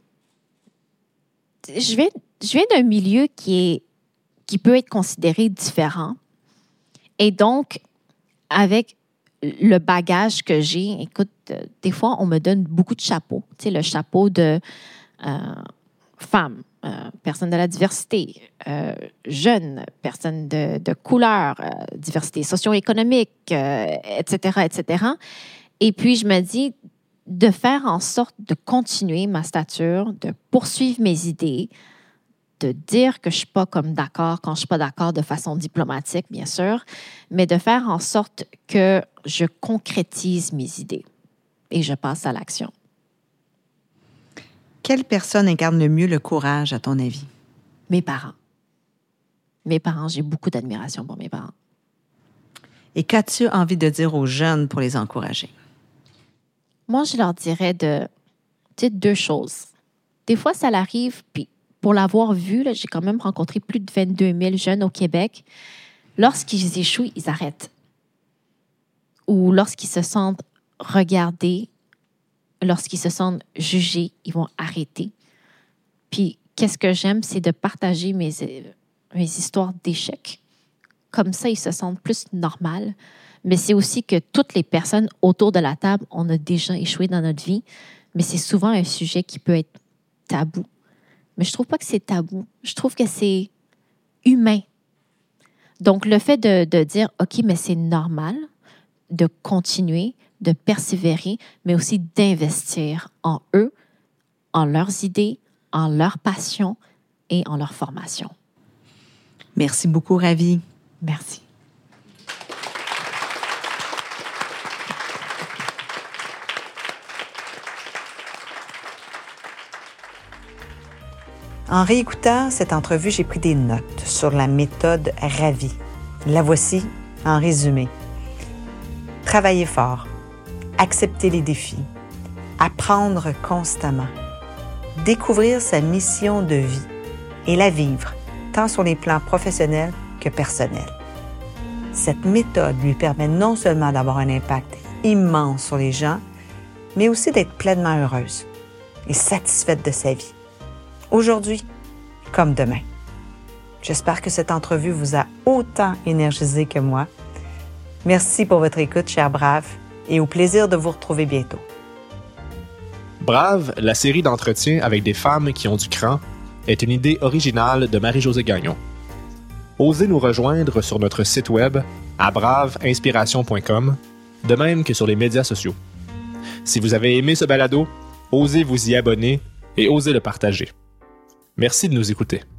je viens, je viens d'un milieu qui, est, qui peut être considéré différent. Et donc, avec le bagage que j'ai, écoute, des fois, on me donne beaucoup de chapeaux. Tu sais, le chapeau de euh, femme, euh, personne de la diversité, euh, jeune, personne de, de couleur, euh, diversité socio-économique, euh, et cetera, et cetera. Et puis, je me dis de faire en sorte de continuer ma stature, de poursuivre mes idées, de dire que je ne suis pas comme d'accord quand je ne suis pas d'accord de façon diplomatique, bien sûr, mais de faire en sorte que je concrétise mes idées et je passe à l'action. Quelle personne incarne le mieux le courage, à ton avis? Mes parents. Mes parents, j'ai beaucoup d'admiration pour mes parents. Et qu'as-tu envie de dire aux jeunes pour les encourager? Moi, je leur dirais de, tu sais, deux choses. Des fois, ça l'arrive, puis pour l'avoir vu, là, j'ai quand même rencontré plus de vingt-deux mille jeunes au Québec. Lorsqu'ils échouent, ils arrêtent. Ou lorsqu'ils se sentent regardés, lorsqu'ils se sentent jugés, ils vont arrêter. Puis, qu'est-ce que j'aime, c'est de partager mes, mes histoires d'échecs. Comme ça, ils se sentent plus normales. Mais c'est aussi que toutes les personnes autour de la table, on a déjà échoué dans notre vie, mais c'est souvent un sujet qui peut être tabou. Mais je trouve pas que c'est tabou. Je trouve que c'est humain. Donc, le fait de, de dire, OK, mais c'est normal de continuer, de persévérer, mais aussi d'investir en eux, en leurs idées, en leur passion et en leur formation. Merci beaucoup, Ravi. Merci. En réécoutant cette entrevue, j'ai pris des notes sur la méthode Ravi. La voici en résumé. Travailler fort, accepter les défis, apprendre constamment, découvrir sa mission de vie et la vivre, tant sur les plans professionnels que personnels. Cette méthode lui permet non seulement d'avoir un impact immense sur les gens, mais aussi d'être pleinement heureuse et satisfaite de sa vie. Aujourd'hui, comme demain. J'espère que cette entrevue vous a autant énergisé que moi. Merci pour votre écoute, chers braves, et au plaisir de vous retrouver bientôt. Brave, la série d'entretiens avec des femmes qui ont du cran, est une idée originale de Marie-Josée Gagnon. Osez nous rejoindre sur notre site web à brave inspiration point com, de même que sur les médias sociaux. Si vous avez aimé ce balado, osez vous y abonner et osez le partager. Merci de nous écouter.